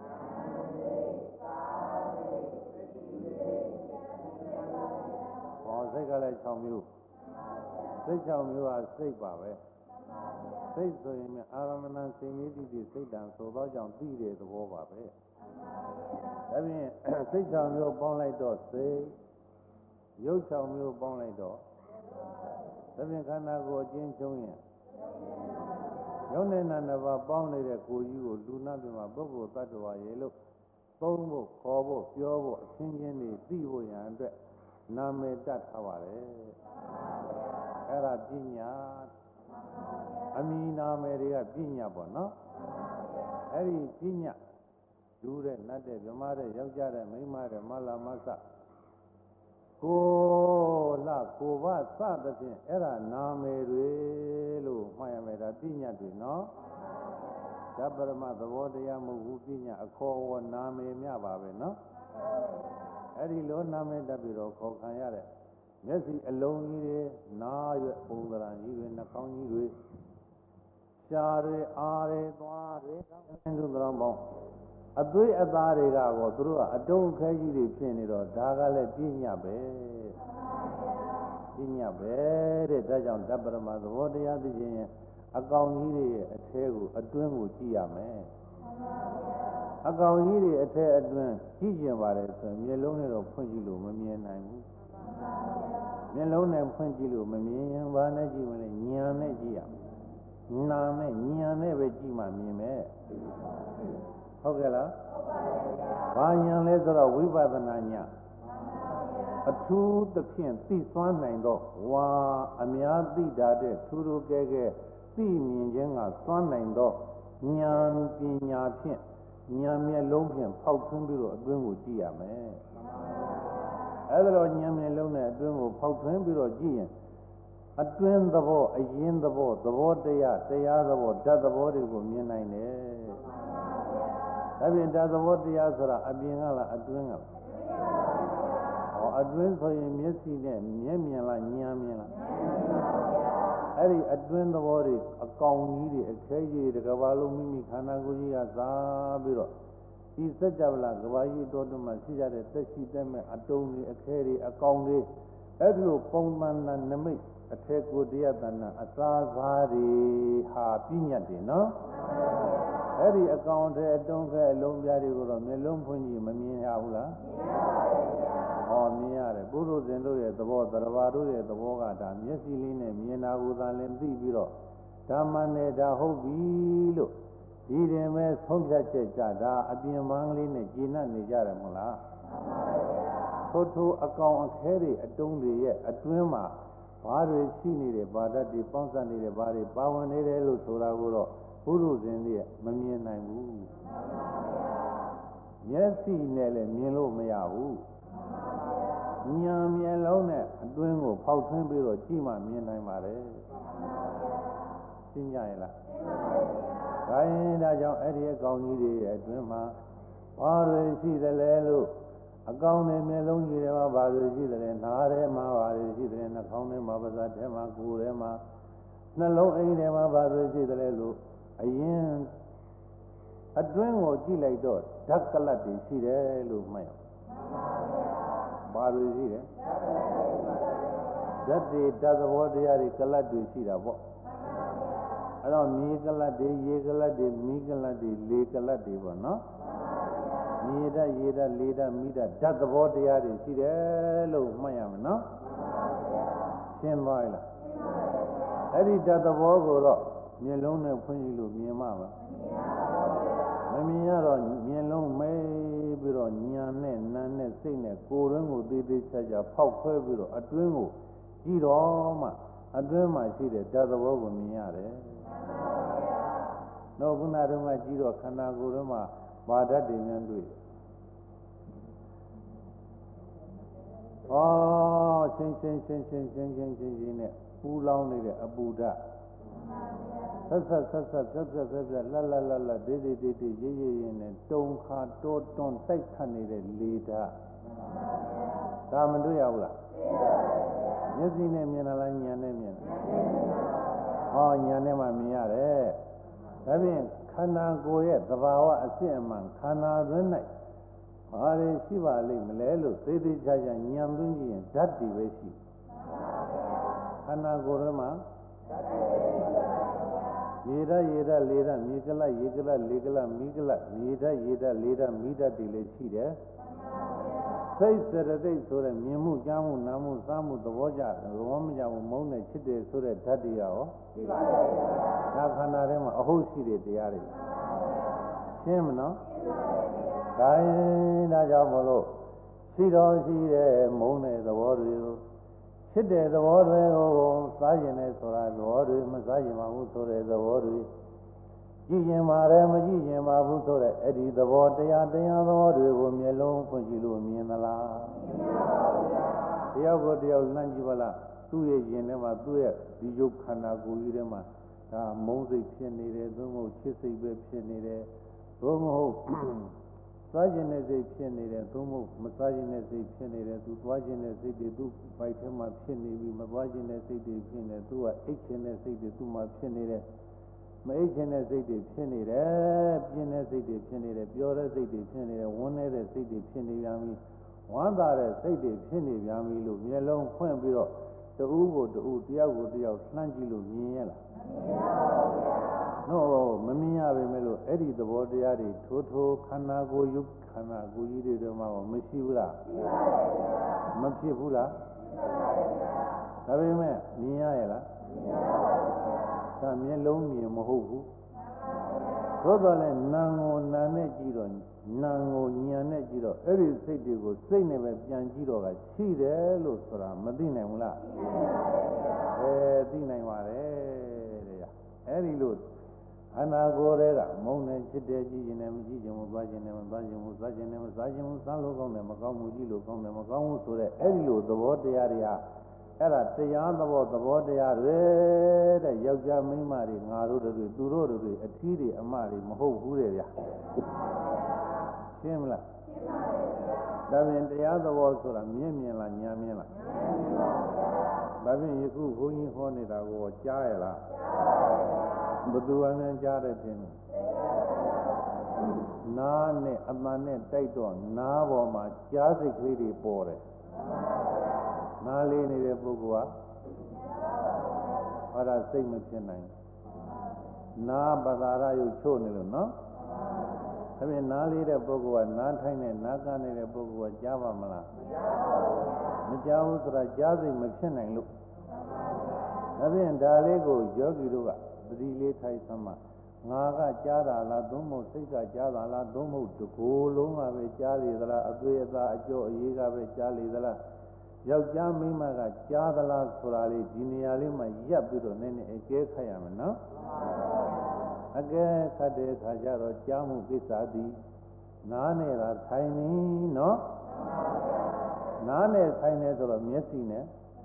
S1: စိတ်ကလည်း6မျိုးစိတ်6မျိုးဟာစိတ်ပါပဲစိတ်ဆိုရင်အာရမဏစိတ်နည်းတည်စိတ်တံဆိုသောကြောင့်သိတဲ့သဘောပါပဲဒါဖြင့်စိတ်6မျိုးပေါင်းလိုက်တော့စိတ်ရုပ်6မျိုးပေါင်းလိုက်တော့ဒါဖြင့်ခန္ဓာကိုယ်အချင်းချင်းရင်ရုပ်နဲ့နာနှစ်ပါးပေါင်းနေတဲ့ကိုယ်ကြီးကိုလူနာပြမှာပုဂ္ဂိုလ်တ attva ရေလို့သုံးဖို့ခေါ်ဖို့ပြောဖို့အချင်းချင်းတွေသိဖို့ရန်အတွက်နာမည်တတ်ထားပါတယ်အဲ့ဒါပညာအမည်နာမည်တွေကပညာပေါ့နော်အဲ့ဒီပညာလူတဲ့နတ်တဲ့ဗြဟ္မာတဲ့ယောက်ျားတဲ့မိန်းမတဲ့မလာမဆကိုလှကိုဘစသဖြင့်အဲ့ဒါနာမည်တွေလို့မှတ်ရမယ်ဒါပညာတွေနော်ဓပ္ပရမသဘောတရားမဟုတ်ဘူးပညာအခေါ်အဝေါ်နာမည်များပါပဲနော်အဲ့ဒီလိုနာမည်တက်ပြီးတော့ခေါ်ခံရတဲ့မျက်စိအလုံးကြီးတွေနားရွက်ပုံသဏ္ဍာန်ကြီးတွေနှာခေါင်းကြီးတွေရှားတွေအားတွေသွားတွေကောင်းတဲ့သူတော်ပေါင်းအသွေးအသားတွေကကောသူတို့ကအတုံးခဲကြီးတွေဖြစ်နေတော့ဒါကလည်းပြညတ်ပဲပြညတ်ပဲတဲ့ဒါကြောင့်ဓပ္ပရမသဘောတရားသိခြင်းရဲ့အကောင်ကြီးတွေရဲ့အထဲကိုအတွင်းကိုကြည့်ရမယ်အကောင်ကြီးတွေအထဲအတွင်းကြည့်ကျင်ပါတယ်ဆိုရင်မျက်လုံးနဲ့တော့ဖွင့်ကြည့်လို့မမြင်နိုင်ဘူးမျက်လုံးနဲ့ဖွင့်ကြည့်လို့မမြင်ရင်ဘာနဲ့ကြည့်မလဲဉာဏ်နဲ့ကြည့်ရမယ်နာနဲ့ဉာဏ်နဲ့ပဲကြည့်မှမြင်မယ်ဟုတ်ကဲ့လားဘာဉာဏ်လဲဆိုတော့ဝိပဿနာဉာဏ်အထူးသဖြင့်သိစွမ်းနိုင်တော့ဝါအများသိတာတဲ့ထူးထူးကဲကဲသိမြင်ခြင်းကစွမ်းနိုင်တော့ဉာဏ်ပညာဖြင့်ဉာဏ်မျက်လုံးဖြင့်ဖောက်ထွင်းပြီးတော့အတွင်းကိုကြည့်ရမယ်အဲဒါတော့ဉာဏ်မျက်လုံးနဲ့အတွင်းကိုဖောက်ထွင်းပြီးတော့ကြည့်ရင်အတွင်းသဘောအရင်သဘောသဘောတရားတရားသဘောဓာတ်သဘောတွေကိုမြင်နိုင်တယ်ဒါဖြင့်ဓာတ်သဘောတရားဆိုတာအပြင်ကလားအတွင်းကလားအတွင်းဆိုရင်မျက်စိနဲ့မျက်မြင်လားဉာဏ်မြင်လားအဲ့ဒီအတွင်းသဘောတွေအကောင်ကြီးတွေအခဲကြီးတွေကဘာလုံးမိမိခန္ဓာကိုယ်ကြီးကစားပြီးတော့ဒီစัจ java ကဘာကြီးတော်တော်မှရှိကြတဲ့သက်ရှိသက်မဲ့အတုံးတွေအခဲတွေအကောင်တွေအဲ့ဒီလိုပုံမှန်နမိတ်အထက်ကိုတရားတဏ္ဍအစာစားတွေဟာပြညတ်တယ်နော်အဲ့ဒီအကောင်တွေအတုံးခဲအလုံးပြားတွေကိုတော့မျက်လုံးဖွင့်ကြည့်မမြင်ရဘူးလားမြင်ရတယ်ပုရုဇဉ်တို့ရဲ့သဘောသရဝါတို့ရဲ့သဘောကဒါမျက်စိလေးနဲ့မြင်တာကိုသာလည်းသိပြီးတော့ဓမ္မနဲ့ဒါဟုတ်ပြီလို့ဒီတင်မဲ့ဆုံးဖြတ်ချက်ကြတာအပြင်ပန်းလေးနဲ့ကျင့်နေကြတယ်မဟုတ်လားထိုအကောင်အခဲတွေအတုံးတွေရဲ့အတွင်းမှာဘာတွေရှိနေတယ်ဘာဓာတ်တွေပေါင်းစပ်နေတယ်ဘာတွေပါဝင်နေတယ်လို့ဆိုတာကိုတော့ပုရုဇဉ်တွေမမြင်နိုင်ဘူးမျက်စိနဲ့လည်းမြင်လို့မရဘူးဉာဏ်မျက်လုံးနဲ့အတွင်းကိုဖောက်ထွင်းပြီးတော့ကြည့်မှမြင်နိုင်ပါတယ်ရှင်းကြရဲ့လားဒါရင်ဒါကြောင့်အဲ့ဒီအကောင်ကြီးတွေရဲ့အတွင်းမှာဘာတွေရှိသလဲလို့အကောင်တွေမျက်လုံးကြီးတွေမှာဘာတွေရှိသလဲနားထဲမှာဘာတွေရှိသလဲနှာခေါင်းထဲမှာပါးစပ်ထဲမှာကိုယ်ထဲမှာနှလုံးအိမ်ထဲမှာဘာတွေရှိသလဲလို့အရင်အတွင်းကိုကြည့်လိုက်တော့ဓာတ်ကလတ်တွေရှိတယ်လို့မှတ်ရဘာတွေရှိတယ်ဓာတ်တွေဓာတ်သဘောတရားတွေကလတ်တွေရှိတာပေါ့အဲ့တော့မြေကလတ်တွေရေကလတ်တွေမီးကလတ်တွေလေကလတ်တွေပေါ့နော်မြေဓာတ်ရေဓာတ်လေဓာတ်မီးဓာတ်ဓာတ်သဘောတရားတွေရှိတယ်လို့မှတ်ရမယ်နော်ရှင်းသွားပြီလားအဲ့ဒီဓာတ်သဘောကိုတော့မျက်လုံးနဲ့ဖွင့်ကြည့်လို့မြင်မှာမမြင်ရတော့မျက်လုံးမဲပြီးတော့ဉာဏ်နဲ့နာမ်နဲ့စိတ်နဲ့ကိုယ်တွင်းကိုသေးသေးချာချာဖောက်ခွဲပြီးတော့အတွင်းကိုကြည့်တော့မှအတွင်းမှာရှိတဲ့ဓာတ်သဘောကိုမြင်ရတယ်။တော့ခုနတုန်းကကြည့်တော့ခန္ဓာကိုယ်ထဲမှာဘာဓာတ်တွေများတွေ့။ချင်းနဲ့ပူလောင်နေတဲ့အပူဓာတ်ဆက်လက်ဒေးရေးနဲ့တုံခါတောတွန်းတိုက်ခတ်နေတဲ့လေဓာတ်ဒါမတွေ့ရဘူးလားမျက်စိနဲ့မြင်လားဉာဏ်နဲ့မြင်လားဉာဏ်နဲ့မှမြင်ရတယ်ဒါဖြင့်ခန္ဓာကိုယ်ရဲ့သဘာဝအစစ်အမှန်ခန္ဓာတွင်း၌ဘာတွေရှိပါလိမ့်မလဲလို့သေသေးချာချာဉာဏ်သွင်းကြည့်ရင်ဓာတ်တွေပဲရှိခန္ဓာကိုယ်ထဲမှာရေဓာတ်လေဓာတ်မြေကလတ်ရေကလတ်လေကလတ်မီးကလတ်ရေဓာတ်လေဓာတ်မီးဓာတ်တွေလည်းရှိတယ်စိတ်စရတိတ်ဆိုတဲ့မြင်မှုကြားမှုနားမှုစားမှုသဘောကြသဘောမကြဘူးမုန်းတဲ့ချစ်တယ်ဆိုတဲ့ဓာတ်တွေရောရှိပါတယ်ဒါခန္ဓာထဲမှာအဟုတ်ရှိတဲ့တရားတွေရှင်းမနော်ဒါရင်ဒါကြောင့်မလို့ရှိတော်ရှိတဲ့မုန်းတဲ့သဘောတွေကိုဖြစ်တဲ့သဘောတွေကိုစားရင်လည်းဆိုတာသဘောတွေမစားရင်မဟုတ်ဆိုတဲ့သဘောတွေကြည့်ရင်ပါတယ်မကြည့်ရင်မဟုတ်ဆိုတဲ့အဲ့ဒီသဘောတရားသဘောတွေကိုမျက်လုံးဖွင့်ကြည့်လို့မြင်သလားမြင်ပါဘူးဗျာတယောက်ကိုတယောက်လှမ်းကြည့်ပါလားသူ့ရဲ့ရင်ထဲမှာသူ့ရဲ့ဒီယုတ်ခန္ဓာကိုယ်ကြီးထဲမှာမုန်းစိတ်ဖြစ်နေတယ်သို့မဟုတ်ချစ်စိတ်ပဲဖြစ်နေတယ်သို့မဟုတ်စားခြင်းတဲ့စိတ်ဖြစ်နေတယ်သို့မဟုတ်မစားခြင်းတဲ့စိတ်ဖြစ်နေတယ်သူသွားခြင်းတဲ့စိတ်တွေသူ့ဘိုက်ထဲမှာဖြစ်နေပြီးမသွားခြင်းတဲ့စိတ်တွေဖြစ်နေသူကအိတ်ခြင်းတဲ့စိတ်တွေသူ့မှာဖြစ်နေတယ်မအိတ်ခြင်းတဲ့စိတ်တွေဖြစ်နေတယ်ပြင်းတဲ့စိတ်တွေဖြစ်နေတယ်ပြောတဲ့စိတ်တွေဖြစ်နေတယ်ဝန်းနေတဲ့စိတ်တွေဖြစ်နေပြန်ပြီဝမ်းသာတဲ့စိတ်တွေဖြစ်နေပြန်ပြီလို့မျက်လုံးဖွင့်ပြီးတော့တူကိုတူတယောက်ကိုတယောက်လှမ်းကြည့်လို့မြင်ရလားမမြင်ပါဘူးဗျာနော်မမြင်ရပေမဲ့လို့အဲ့ဒီသဘောတရားတွေထိုးထိုးခန္ဓာကိုယ်ယုတ်ခန္ဓာကိုယ်ကြီးတွေတော့မှမရှိဘူးလားရှိပါတယ်ဗျာမဖြစ်ဘူးလားရှိပါတယ်ဗျာဒါပေမဲ့မြင်ရရဲ့လားမြင်ရပါဘူးဗျာဒါမျက်လုံးမြင်မဟုတ်ဘူးသို့တော်လည်းနာကိုနာနဲ့ကြည့်တော့နာကိုညာနဲ့ကြည့်တော့အဲ့ဒီစိတ်တွေကိုစိတ်နဲ့ပဲပြန်ကြည့်တော့ကရှိတယ်လို့ဆိုတာမသိနိုင်ဘူးလားသိနိုင်ပါတယ်ဗျာသိနိုင်ပါတယ်တဲ့အဲ့ဒီလို့ခန္ဓာကိုယ်တွေကမုန်းနဲ့ချစ်တယ်ကြည့်ရင်လည်းမကြည့်ချင်ဘူးသွားခြင်းနဲ့မသွားခြင်းဘူးစားခြင်းနဲ့မစားခြင်းဘူးစားလို့ကောင်းတယ်မကောင်းဘူးကြည့်လို့ကောင်းတယ်မကောင်းဘူးဆိုတဲ့အဲ့ဒီလိုသဘောတရားတွေဟာအဲ့ဒါတရားသဘောတရားတွေတဲ့ယောက်ျားမိန်းမတွေငါတို့တွေသူတို့တွေအထီးတွေအမတွေမဟုတ်ဘူးတဲ့ဗျာရှင်းမလားရှင်းပါပြီဗျာဒါပြင်တရားသဘောဆိုတာမြင်လားညာမြင်လားညာမြင်ပါဗျာဒါပြင်ယခုဘုန်းကြီးဟောနေတာကိုကြားရလားကြားပါဗျာဘယ်သူအမှန်ကြားတဲ့တင်နားနဲ့အမှန်နဲ့တိုက်တော့နားပေါ်မှာကြားစိတ်ကလေးတွေပေါ်တယ်နားလေးနေတဲ့ပုဂ္ဂိုလ်ဟာဟောတာစိတ်မဖြစ်နိုင်နားပဒါရယုတ်ချို့နေလို့နော်ဒါပြင်နားလေးတဲ့ပုဂ္ဂိုလ်ကနားထိုင်နဲ့နားကနေတဲ့ပုဂ္ဂိုလ်ကကြားပါမလားမကြားဘူးဆိုတာကြားစိတ်မဖြစ်နိုင်လို့ဒါပြင်ဒါလေးကိုယောဂီတို့ကပတိလေးထိုင်သမှာငါကကြားတာလားသို့မဟုတ်စိတ်ကကြားတာလားသို့မဟုတ်တကိုယ်လုံးကပဲကြားလေသလားအသွေးအသားအကျော်အရေးကပဲကြားလေသလားယောက်ျားမိန်းမကကြားသလားဆိုတာလေးဒီနေရာလေးမှာရပ်ပြီးတော့နည်းနည်းအကျဲခတ်ရမယ်နော်အကဲခတ်တဲ့အခါကျတော့ကြားမှုကိစ္စသည်နားနဲ့သာဆိုင်နေနော်နားနဲ့ဆိုင်နေဆိုတော့မျက်စိနဲ့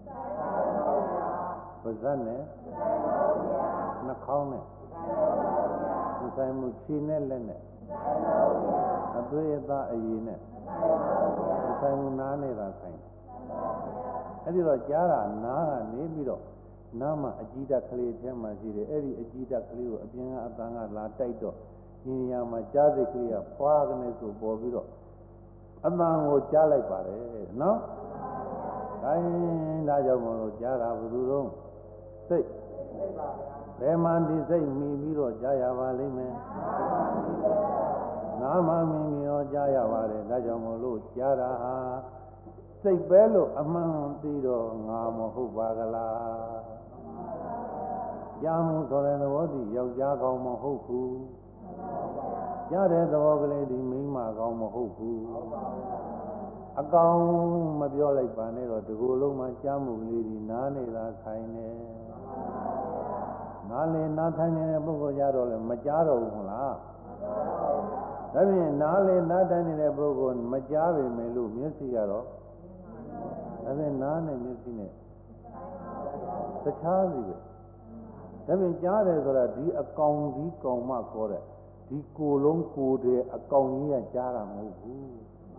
S1: ပါးစပ်နဲ့နှာခေါင်းနဲ့ဆိုင်မှုခြေနဲ့လက်နဲ့အသွေးအသားအရည်နဲ့ဆိုင်မှုနားနဲ့သာဆိုင်အဲ့ဒီတော့ကြားတာနားကနေပြီးတော့နားမှာအကြည့်ဓာတ်ကလေးထဲမှာရှိတယ်အဲ့ဒီအကြည့်ဓာတ်ကလေးကိုအပြင်ကအတန်ကလာတိုက်တော့ဒီနေရာမှာကြားစိတ်ကလေးကဖွာကနေဆိုပေါ်ပြီးတော့အတန်ကိုကြားလိုက်ပါတယ်နော်ဒါရင်ဒါကြောင့်မလို့ကြားတာဘယ်သူတော့စိတ်ဘယ်မှဒီစိတ်မိပြီးတော့ကြားရပါလိမ့်မယ်နားမှမိမိရောကြားရပါတယ်ဒါကြောင့်မလို့ကြားတာဟာစိတ်ပဲလို့အမှန်သိတော့ငါမဟုတ်ပါကလားကြားမှုဆိုတဲ့သဘောတည်းယောက်ျားကောင်းမဟုတ်ဘူးကြားတဲ့သဘောကလေးဒီမိန်းမကောင်းမဟုတ်ဘူးအကောင်မပြောလိုက်ပါနဲ့တော့ဒီကိုယ်လုံးမှာကြားမှုကလေးဒီနားနေတာဆိုင်နေနားလေနားထိုင်နေတဲ့ပုဂ္ဂိုလ်ကြတော့လည်းမကြားတော့ဘူးမလားဒါဖြင့်နားလေနားထိုင်နေတဲ့ပုဂ္ဂိုလ်မကြားပေမဲ့လို့မျက်စိကတော့ဒါဖြင့်နားနဲ့မျက်စိနဲ့တခြားစီပဲဒါဖြင့်ကြားတယ်ဆိုတာဒီအကောင်ဒီကောင်မှခေါ်တဲ့ဒီကိုယ်လုံးကိုယ်တည်းအကောင်ကြီးကကြားတာမဟုတ်ဘူး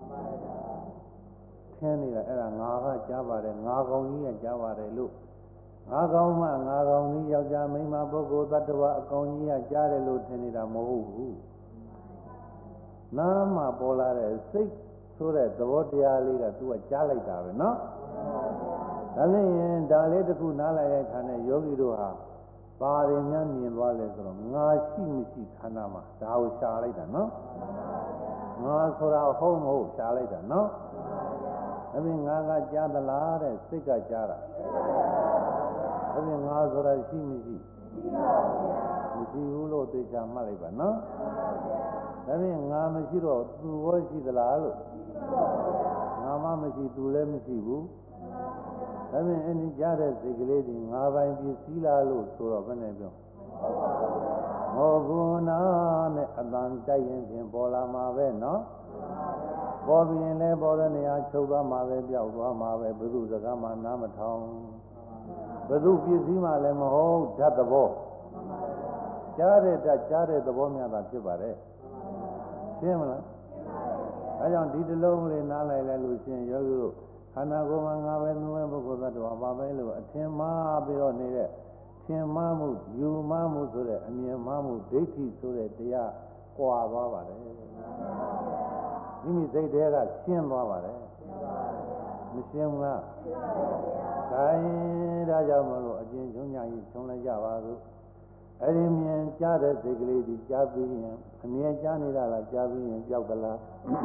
S1: ထင်းနေတာအဲ့ဒါငါကကြားပါတယ်ငါကောင်ကြီးကကြားပါတယ်လို့ငါကောင်မှငါကောင်ကြီးယောက်ျားမိန်းမပုဂ္ဂိုလ်တ attva အကောင်ကြီးကကြားတယ်လို့ထင်နေတာမဟုတ်ဘူးနားမှာပေါ်လာတဲ့စိတ်ဆိုတဲ့သဘောတရားလေးကသူကကြားလိုက်တာပဲနော်ဒါဖြင့်ဒါလေးတစ်ခုနားလိုက်တဲ့ခါနဲ့ယောဂီတို့ဟာပါရမများမြင်သွားလဲဆိုတော့ငါရှိမရှိခန္ဓာမှာဒါကိုရှာလိုက်တာနော်ငါဆိုတာဟုတ်မဟုတ်ရှာလိုက်တာနော်ဒါဖြင့်ငါကကြားသလားတဲ့စိတ်ကကြားတာဒါဖြင့်ငါဆိုတာရှိမရှိမရှိဘူးလို့သိချာမှတ်လိုက်ပါနော်ဒါဖြင့်ငါမရှိတော့သူရောရှိသလားလို့ငါမှမရှိသူလည်းမရှိဘူးဒါဖြင့်အင်းကြားတဲ့စိတ်ကလေးဒီငါပိုင်ပစ္စည်းလားလို့ဆိုတော့ဘယ်နဲ့ပြောဟောကုနာနဲ့အတန်တိုက်ရင်ဖြင့်ပေါ်လာမှာပဲနော်ပေါ်ပြီးရင်လည်းပေါ်တဲ့နေရာချုပ်သွားမှာပဲပြောက်သွားမှာပဲဘုသူစကားမှနားမထောင်ဘုသူပစ္စည်းမှလည်းမဟုတ်ဓာတ်သဘောကြားတဲ့သဘောများတာဖြစ်ပါတယ်ရှင်းမလားအဲကြောင့်ဒီတလုံးလေးနားလိုက်လိုက်လို့ရှင်းယောဂီတို့ခန္ဓာကိုယ်မှာငါပဲသူပဲပုဂ္ဂိုလ်သတ္တဝါပါပဲလို့အထင်မှားပြီးတော့နေတဲ့ထင်မှားမှုယူမှားမှုဆိုတဲ့အမြင်မှားမှုဒိဋ္ဌိဆိုတဲ့တရားကွာသွားပါတယ်မိမိစိတ်ထဲကရှင်းသွားပါတယ်မရှင်းဘူးလားဒါရင်ဒါကြောင့်မလို့အကျဉ်းချုံညာကြီးချုံလိုက်ကြပါစို့အဲ့ဒီမြင်ကြားတဲ့စိတ်ကလေးဒီကြားပြီးရင်အမြင်ကြားနေတာလားကြားပြီးရင်ကြောက်သလား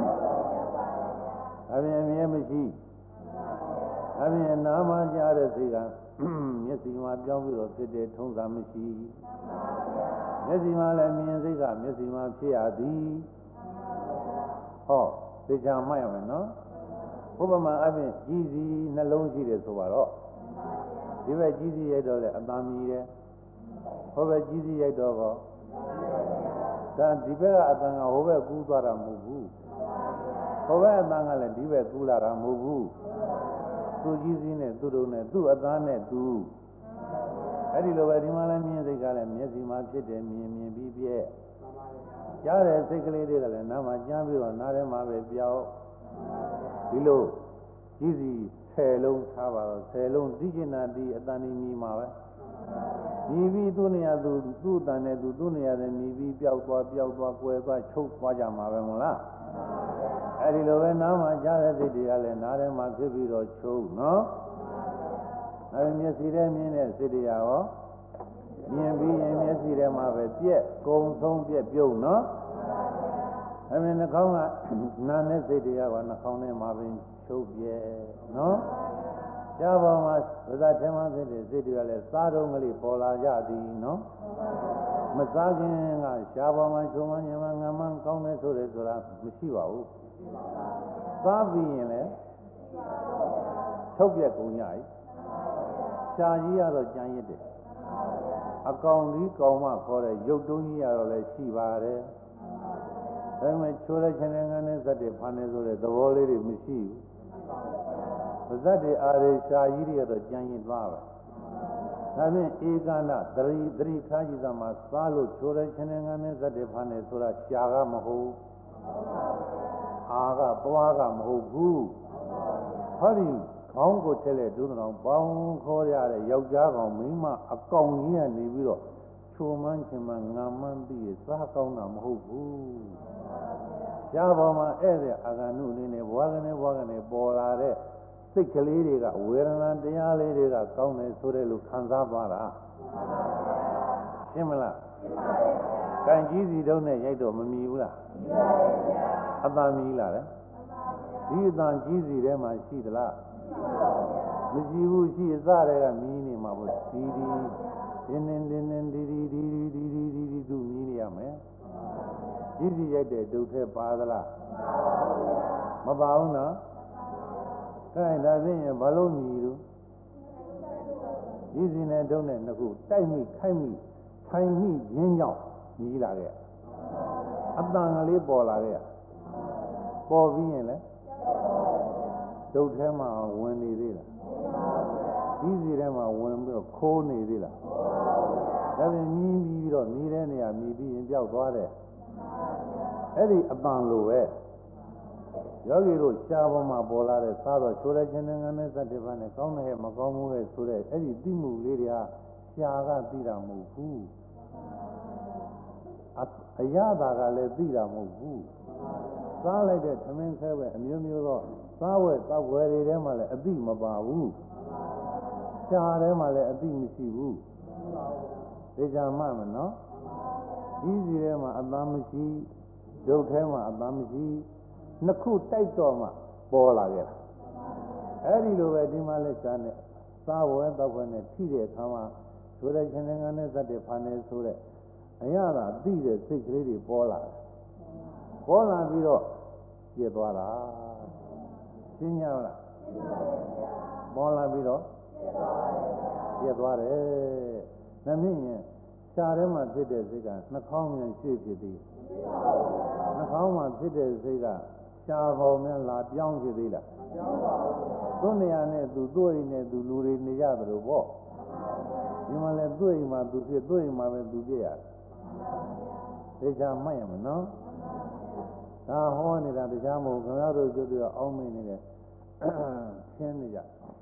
S1: အမြင်မရှိအမြင်နာမကြားတဲ့စိတ်ကမျက်စိမှာပြောင်းပြီးတော့ဖြစ်တဲ့ထုံးစံမရှိမျက်စိမှာလည်းမြင်စိတ်ကမျက်စိမှာဖြစ်ရသည်ဟောသိချာမှတ်ရမယ်နော်ဥပမာအပြင်ကြီးစီနှလုံးရှိတယ်ဆိုတော့ဒီဘက်ကြီးစီရိုက်တော့လေအတန်မြည်တယ်ဟိုဘက်ကြီးစီရိုက်တော့ကောဒါဒီဘက်ကအတန်ကဟိုဘက်ကူးသွားတာမဟုတ်ဘူးဟိုဘက်အတန်ကလည်းဒီဘက်ကူးလာတာမဟုတ်ဘူးသူကြီးစီနဲ့သူတို့နဲ့သူ့အတန်နဲ့သူအဲ့ဒီလိုပဲဒီမှာလည်းမြင်စိတ်ကလည်းမျက်စိမှာဖြစ်တယ်မြင်ပြီးပြဲကြားတဲ့စိတ်ကလေးတွေကလည်းနားမှာကြားပြီးတော့နားထဲမှာပဲပြောက်ဒီလိုကြီးစီ10လုံးထားပါတော့10လုံးဒီကျင်နာဒီအတန်ဒီမြည်မှာပဲမြည်ပြီးသူ့နေရာသူ့တန်နဲ့သူ့နေရာနဲ့မြည်ပြီးပြောက်သွားကွယ်သွားချုပ်သွားကြမှာပဲမဟုတ်လားအဲ့ဒီလိုပဲနားမှာကြားတဲ့စိတ်တွေကလည်းနားထဲမှာဖြစ်ပြီးတော့ချုပ်နော်အဲ့ဒီမျက်စိထဲမြင်တဲ့စိတ်တွေရောမြင်ပြီးရင်မျက်စိထဲမှာပဲပြက်ကုံဆုံးပြက်ပြုံးနော်အမေနှာခေါင်းကနာနဲ့စိတ်တွေကနှာခေါင်းထဲမှာပင်ချုပ်ပြဲနော်ရှားပေါ်မှာဗဇတ်ထဲမှာဖြစ်တဲ့စိတ်တွေကလည်းစားတုံးကလေးပေါ်လာကြသည်နော်မစားခင်ကရှားပေါ်မှာချုံမညမငမကောင်းတယ်ဆိုတာမရှိပါဘူးစားပြီးရင်လည်းချုပ်ပြက်ကုန်ကြ၏ရှားကြီးကတော့ကြံရစ်တယ်အကောင်ကြီးကောင်မခေါ်တဲ့ရုပ်တုံးကြီးကတော့လည်းရှိပါတယ်ဒါပေမဲ့ချိုးတဲ့ခြင်းငန်းနဲ့ဇက်တွေဖန်နေဆိုတဲ့သဘောလေးတွေမရှိဘူးဇက်တွေအာရေရှားကြီးတွေကတော့ကြံရင်သွားပဲဒါဖြင့်ဧကနာသတိထားကြည့်သမှာစားလို့ချိုးတဲ့ခြင်းငန်းနဲ့ဇက်တွေဖန်နေဆိုတာရှားကမဟုတ်အာကသွားကမဟုတ်ဘူးဟောဒီခေါင်းကိုထက်လက်ဒုသတော်ပေါင်းခေါ်ရတဲ့ယောက်ျားကောင်မိန်းမအကောင်ကြီးကနေပြီးတော့ချိုမှန်းချင်မှငါမှန်းသိရစားကောင်းတာမဟုတ်ဘူးရှားပေါ်မှာဧည့်သည်အာဂန္ဓုအနေနဲ့ဘွားကနေပေါ်လာတဲ့စိတ်ကလေးတွေကဝေဒနာတရားလေးတွေကကောင်းတယ်ဆိုတဲ့လူခံစားသွားတာရှင်းမလားရှင်းပါရဲ့ဗျာကံကြီးစီတုံးနဲ့ရိုက်တော့မမြည်ဘူးလားမြည်ပါရဲ့ဗျာအတန်မြည်လားလေဒီအတန်ကြီးစီထဲမှာရှိသလားမရှိဘူးရှိအစတွေကမြည်နေမှာပေါ့ဒီဒီမြည်နေရမယ်ကြီးစီရိုက်တဲ့ဒုတ်ထဲပါသလားမပါဘူးနော်အဲဒါဖြင့်ဘာလို့မြည်လို့ကြီးစီနဲ့ဒုတ်နဲ့နှစ်ခုတိုက်မိခိုက်မိထိုင်မိရင်းကြောင့်မြည်လာခဲ့အတန်ကလေးပေါ်လာခဲ့ပေါ်ပြီးရင်လေဒုတ်ထဲမှာဝင်နေသေးလားကြီးစီထဲမှာဝင်ပြီးတော့ခိုးနေသေးလားဒါပြင်မြည်ပြီးတော့မြည်တဲ့နေရာမြည်ပြီးရင်ပြောက်သွားတယ်အဲ့ဒီအပန်လိုပဲယောဂီတို့ရှားပေါ်မှာပေါ်လာတဲ့စားတော့ချိုးတဲ့ခြင်းငန်းနဲ့သတ္တပန်နဲ့ကောင်းတယ်မကောင်းဘူးလေဆိုတဲ့အဲ့ဒီသိမှုလေးတွေဟာရှားကသိတာမဟုတ်ဘူးအရသာကလည်းသိတာမဟုတ်ဘူးစားလိုက်တဲ့သမင်းခဲပဲအမျိုးမျိုးသောစားဝဲတောက်ဝဲတွေထဲမှာလည်းအသိမပါဘူးရှားထဲမှာလည်းအသိမရှိဘူးသိကြမှမနော်ကြီးစီထဲမှာအတမ်းမရှိဒုတ်ထဲမှာအတမ်းမရှိနှစ်ခုတိုက်တော့မှပေါ်လာခဲ့တာအဲ့ဒီလိုပဲဒီမှာလက်ရှားနဲ့စားဝဲတောက်ဝဲနဲ့ထိတဲ့အခါမှာဆိုတဲ့ခြင်းငန်းနဲ့ဇတ်တွေဖန်နေဆိုတဲ့အရာသာသိတဲ့စိတ်ကလေးတွေပေါ်လာတယ်ပေါ်လာပြီးတော့ပြည့်သွားတာရှင်းရလားပေါ်လာပြီးတော့ပြည့်သွားတယ်ဒါမြင်ရင်ရှားထဲမှာဖြစ်တဲ့စိတ်ကနှာခေါင်းမြန်ရွှေ့ဖြစ်သေးနှာခေါင်းမှာဖြစ်တဲ့စိတ်ကရှားပေါ်မြန်လာပြောင်းဖြစ်သေးလားပြောင်းပါဘူးသူ့နေရာနဲ့သူတို့အိမ်နဲ့သူလူတွေနေရတယ်လို့ပေါ့ဒီမှာလဲသူ့အိမ်မှာသူဖြစ်သူ့အိမ်မှာပဲသူပြည့်ရတယ်သေချာမှတ်ရမယ်နော်ဒါဟောနေတာတရားမို့ခင်ဗျားတို့ကြည့်ပြီးတော့အောင်းမင်းနေတယ်ရှင်းနေကြ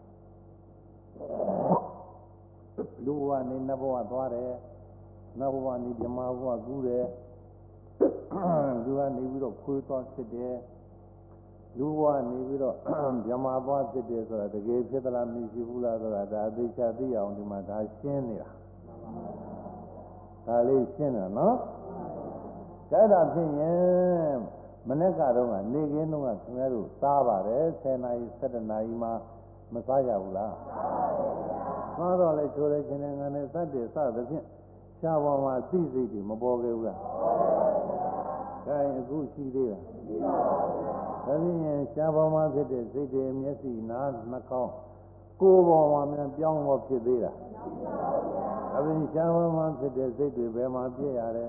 S1: လူဘဝနေနတ်ဘဝသွားတယ်နတ်ဘဝနေဓမ္မဘဝကူးတယ်လူကနေပြီးတော့ခွေးသွားဖြစ်တယ်လူဘဝနေပြီးတော့ဓမ္မဘဝဖြစ်တယ်ဆိုတာတကယ်ဖြစ်သလားမရှိဘူးလားဆိုတာဒါအသေးချာသိအောင်ဒီမှာဒါရှင်းနေတာဒါလေးရှင်းတယ်နော်ကြိုက်တာဖြစ်ရင်မနေ့ကတော့ကနေခင်းတော့ခင်ဗျားတို့စားပါတယ်10 နာရီ17 နာရီမှမစားရဘူးလားစားတော့လေချိုးလိုက်ခြင်းနဲ့ငါနဲ့စတဲ့စသဖြင့်ရှားပေါ်မှာသိစိတ်တွေမပေါ်ခဲ့ဘူးလားဒါရင်အခုရှိသေးလားရှိပါဘူးဒါဖြင့်ရှားပေါ်မှာဖြစ်တဲ့စိတ်တွေမျက်စိနားနှာခေါင်းကိုယ်ပေါ်မှာမြန်ပြောင်းတော့ဖြစ်သေးလားဒါဖြင့်ရှားပေါ်မှာဖြစ်တဲ့စိတ်တွေဘယ်မှာပြည့်ရတယ်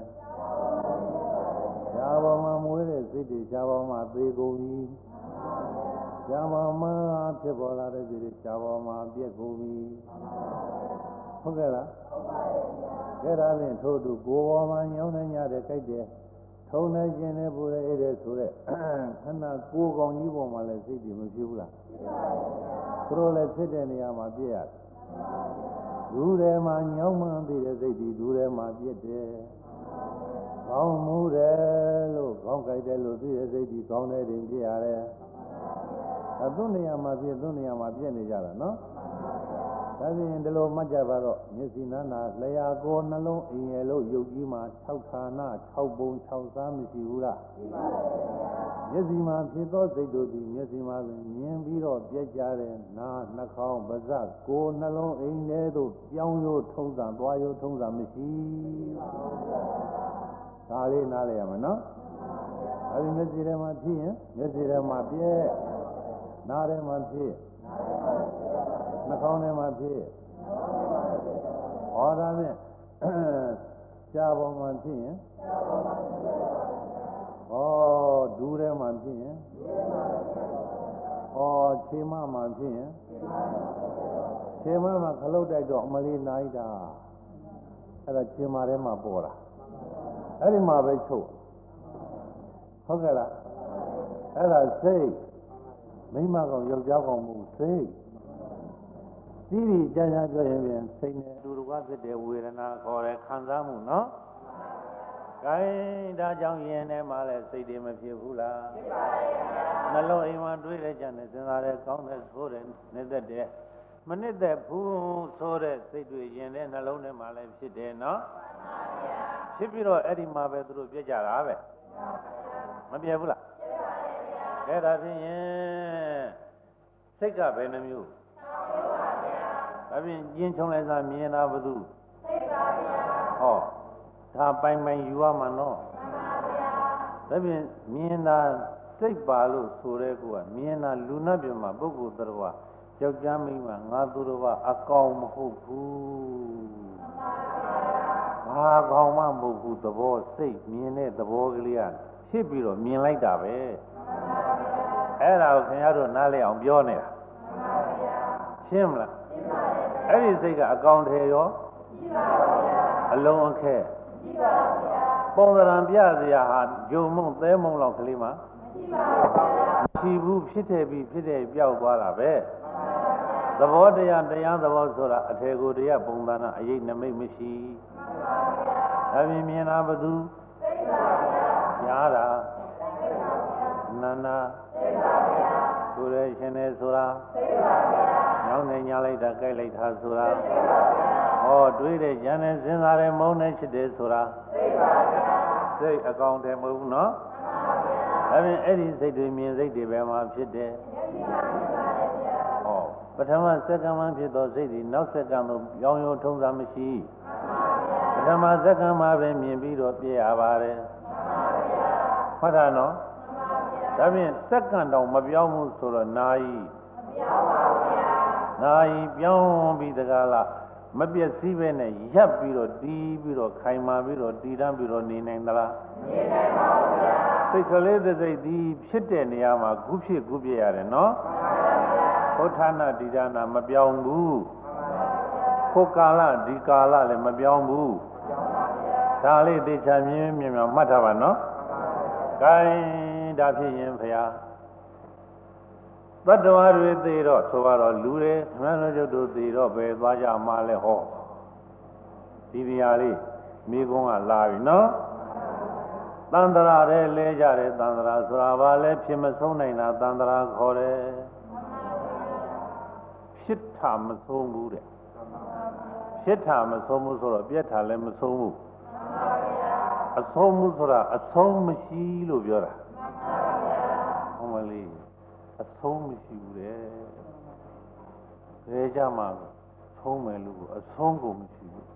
S1: ရှားပေါ်မှာမွေးတဲ့စိတ်တွေရှားပေါ်မှာသေကုန်ပြီရှားပေါ်မှာဖြစ်ပေါ်လာတဲ့စိတ်တွေရှားပေါ်မှာပြည့်ကုန်ပြီဟုတ်ကဲ့လားဟုတ်ပါရဲ့ဒါဖြင့်ထို့သူကိုယ်ပေါ်မှာညောင်းနေကြတဲ့ကြိုက်တယ်ထုံနေခြင်းနဲ့ပူရဲတဲ့ဆိုတဲ့ခန္ဓာကိုယ်ကောင်ကြီးပေါ်မှာလည်းစိတ်တွေမဖြစ်ဘူးလားဖြစ်ပါရဲ့သူတို့လည်းဖြစ်တဲ့နေရာမှာပြည့်ရတယ်ဒူးထဲမှာညောင်းမှန်းသိတဲ့စိတ်တွေဒူးထဲမှာပြည့်တယ်ကောင်းမှုတယ်လို့ကောင်းကြိုက်တယ်လို့သိတဲ့စိတ်ကြီးကောင်းတဲ့တင်ပြရတယ်။သူ့နေရာမှာပြည့်သူ့နေရာမှာပြည့်နေကြတာနော်။ဒါပြင်ဒီလိုမှတ်ကြပါတော့မျက်စိနားနာလျှာကိုယ်နှလုံးအင်ရလို့ရုပ်ကြီးမှာ6ဌာန6ပုံ6စားမရှိဘူးလား။ရှိပါရဲ့။မျက်စိမှာဖြစ်သောစိတ်တို့သည်မျက်စိမှာမြင်ပြီးတော့ပြည့်ကြတဲ့နားနှာခေါင်းပါးစပ်ကိုယ်နှလုံးအင်ထဲသို့ပြောင်းရိုးထုံးစံသွားရိုးထုံးစံမရှိ။ဒါလေးနားလည်ရမယ်နော်အဲဒီမျက်စိထဲမှာဖြစ်ရင်မျက်စိထဲမှာပြည့်နားထဲမှာဖြစ်နှာခေါင်းထဲမှာဖြစ်ဟောဒါဖြင့်ရှားပေါ်မှာဖြစ်ရင်ဟောဒူးထဲမှာဖြစ်ရင်ဟောခြေမမှာဖြစ်ရင်ခြေမမှာခလုတ်တိုက်တော့အမလေးနိုင်တာအဲ့ဒါခြေမထဲမှာပေါ်တာအဲ့ဒီမှာပဲချုပ်ဟုတ်ကဲ့လားအဲ့ဒါစိတ်မိမကောင်ယောက်ျားကောင်မှုစိတ်စီးပြီးကြာကြာပြောရင်ပြန်စိတ်နဲ့အတူတူကဖြစ်တဲ့ဝေဒနာခေါ်တဲ့ခံစားမှုနော်။ခိုင်းဒါကြောင့်ယင်ထဲမှာလည်းစိတ်တွေမဖြစ်ဘူးလားဖြစ်ပါရဲ့ဗျာနှလုံးအိမ်မှာတွေးတဲ့ကြတဲ့စဉ်းစားတဲ့ကောင်းတဲ့ဆိုးတဲ့နှစ်သက်တဲ့မနစ်သက်ဘူးဆိုတဲ့စိတ်တွေယင်တဲ့နှလုံးထဲမှာလည်းဖြစ်တယ်နော်ဖြစ်ပြီးတော့အဲ့ဒီမှာပဲသူတို့ပြည့်ကြတာပဲမပြည့်ဘူးလားပြည့်ပါရဲ့ဗျာအဲ့ဒါဖြင့်စိတ်ကဘယ်နှမျိုးဒါဖြင့်ကျင်းချုံလိုက်စားမြင်တာဘုသူစိတ်ပါဗျာဟောဒါပိုင်ပိုင်ယူရမှာနော်မှန်ပါဗျာဒါဖြင့်မြင်တာစိတ်ပါလို့ဆိုတဲ့ကူကမြင်တာလူနာပြမှာပုဂ္ဂိုလ်တော်ကယောက်ျားမိန်းမငါသူတော်ကအကောင်မဟုတ်ဘူးမှန်ပါဗျာဘာကောင်မှမဟုတ်ဘူးသဘောစိတ်မြင်တဲ့သဘောကလေးကဖြစ်ပြီးတော့မြင်လိုက်တာပဲမှန်ပါဗျာအဲ့ဒါကိုခင်ဗျားတို့နားလည်အောင်ပြောနေတာမှန်ပါဗျာရှင်းမလားရှင်းပါရဲ့အဲ့ဒီစိတ်ကအကောင်ထဲရောရှိပါဗျာအလုံးအခဲရှိပါဗျာပုံသဏ္ဍာန်ပြစရာဟာဂျုံမုံသဲမုံလောက်ကလေးမှာမရှိပါဘူးရှိဘူးဖြစ်တဲ့ပြီးဖြစ်တဲ့ပြောက်သွားတာပဲသဘောတရားသဘောဆိုတာအထေကိုတရားပုံသဏ္ဍာန်အရေးနမိတ်မရှိဒါပြင်မြင်တာဘသူသိပါဗျာကြားတာနာနာသိပါဗျာဆိုရဲရှင်နေဆိုတာသိပါဗျာညောင်းနေညာလိုက်တာကြိုက်လိုက်တာဆိုတာသိပါဗျာဟောတွေးတဲ့ဉာဏ်နဲ့စဉ်းစားတဲ့မုန်းနဲ့ချစ်တယ်ဆိုတာသိပါဗျာစိတ်အကောင်တည်းမဟုတ်ဘူးနော်မှန်ပါဗျာဒါပြင်အဲ့ဒီစိတ်တွေမြင်စိတ်တွေပဲမှာဖြစ်တယ်ဟောပထမစက္ကန့်မှဖြစ်သောစိတ်တွေနောက်စက္ကန့်သို့ရောင်းရိုးထုံးစံမရှိပထမစက္ကန့်မှပဲမြင်ပြီးတော့ပြည့်ရပါတယ်မှန်ပါဗျာဟုတ်တာနော်ဒါဖြင့်စက္ကန့်တောင်မပြောင်းဘူးဆိုတော့နာယီမပြောင်းပါဘူးဗျာနာယီပြောင်းပြီးတကားလားမပြည့်စည်ပဲနဲ့ရပ်ပြီးတော့တီးပြီးတော့ခိုင်မာပြီးတော့တည်တံ့ပြီးတော့နေနိုင်သလားနေနိုင်ပါဘူးဗျာစိတ်ကလေးတစ်စိတ်ဒီဖြစ်တဲ့နေရာမှာခုဖြစ်ခုပြရတယ်နော်မှန်ပါဗျာဘုထာနာဒီဒါနာမပြောင်းဘူးမှန်ပါဗျာဖို့ကာလဒီကာလလည်းမပြောင်းဘူးမှန်ပါဗျာဒါဒါလေးသိချာမြင်မြင်မှတ်ထားပါနော်ကိုင်းဒါဖြစ်ရင်ဖရာသတ္တဝါတွေသိတော့ဆိုတော့လူတွေဓမ္မတော်ကျုပ်တို့သိတော့ပဲသွားကြမှာလဲဟောဒီနေရာလေးမိကုန်းကလာပြီနော်တန်တရာတဲ့လဲကြတယ်တန်တရာဆိုတာဘာလဲဖြစ်မဆုံးနိုင်တာတန်တရာခေါ်တယ်ဖြစ်တာမဆုံးဘူးတဲ့ဖြစ်တာမဆုံးဘူးဆိုတော့ပြက်တာလည်းမဆုံးဘူးအဆုံးမှုဆိုတာအဆုံးမရှိလို့ပြောတာဟုတ်မလေးအဆုံးမရှိဘူးတဲ့ဘယ်ကြမှာဆုံးမယ်လို့အဆုံးကိုမရှိဘူး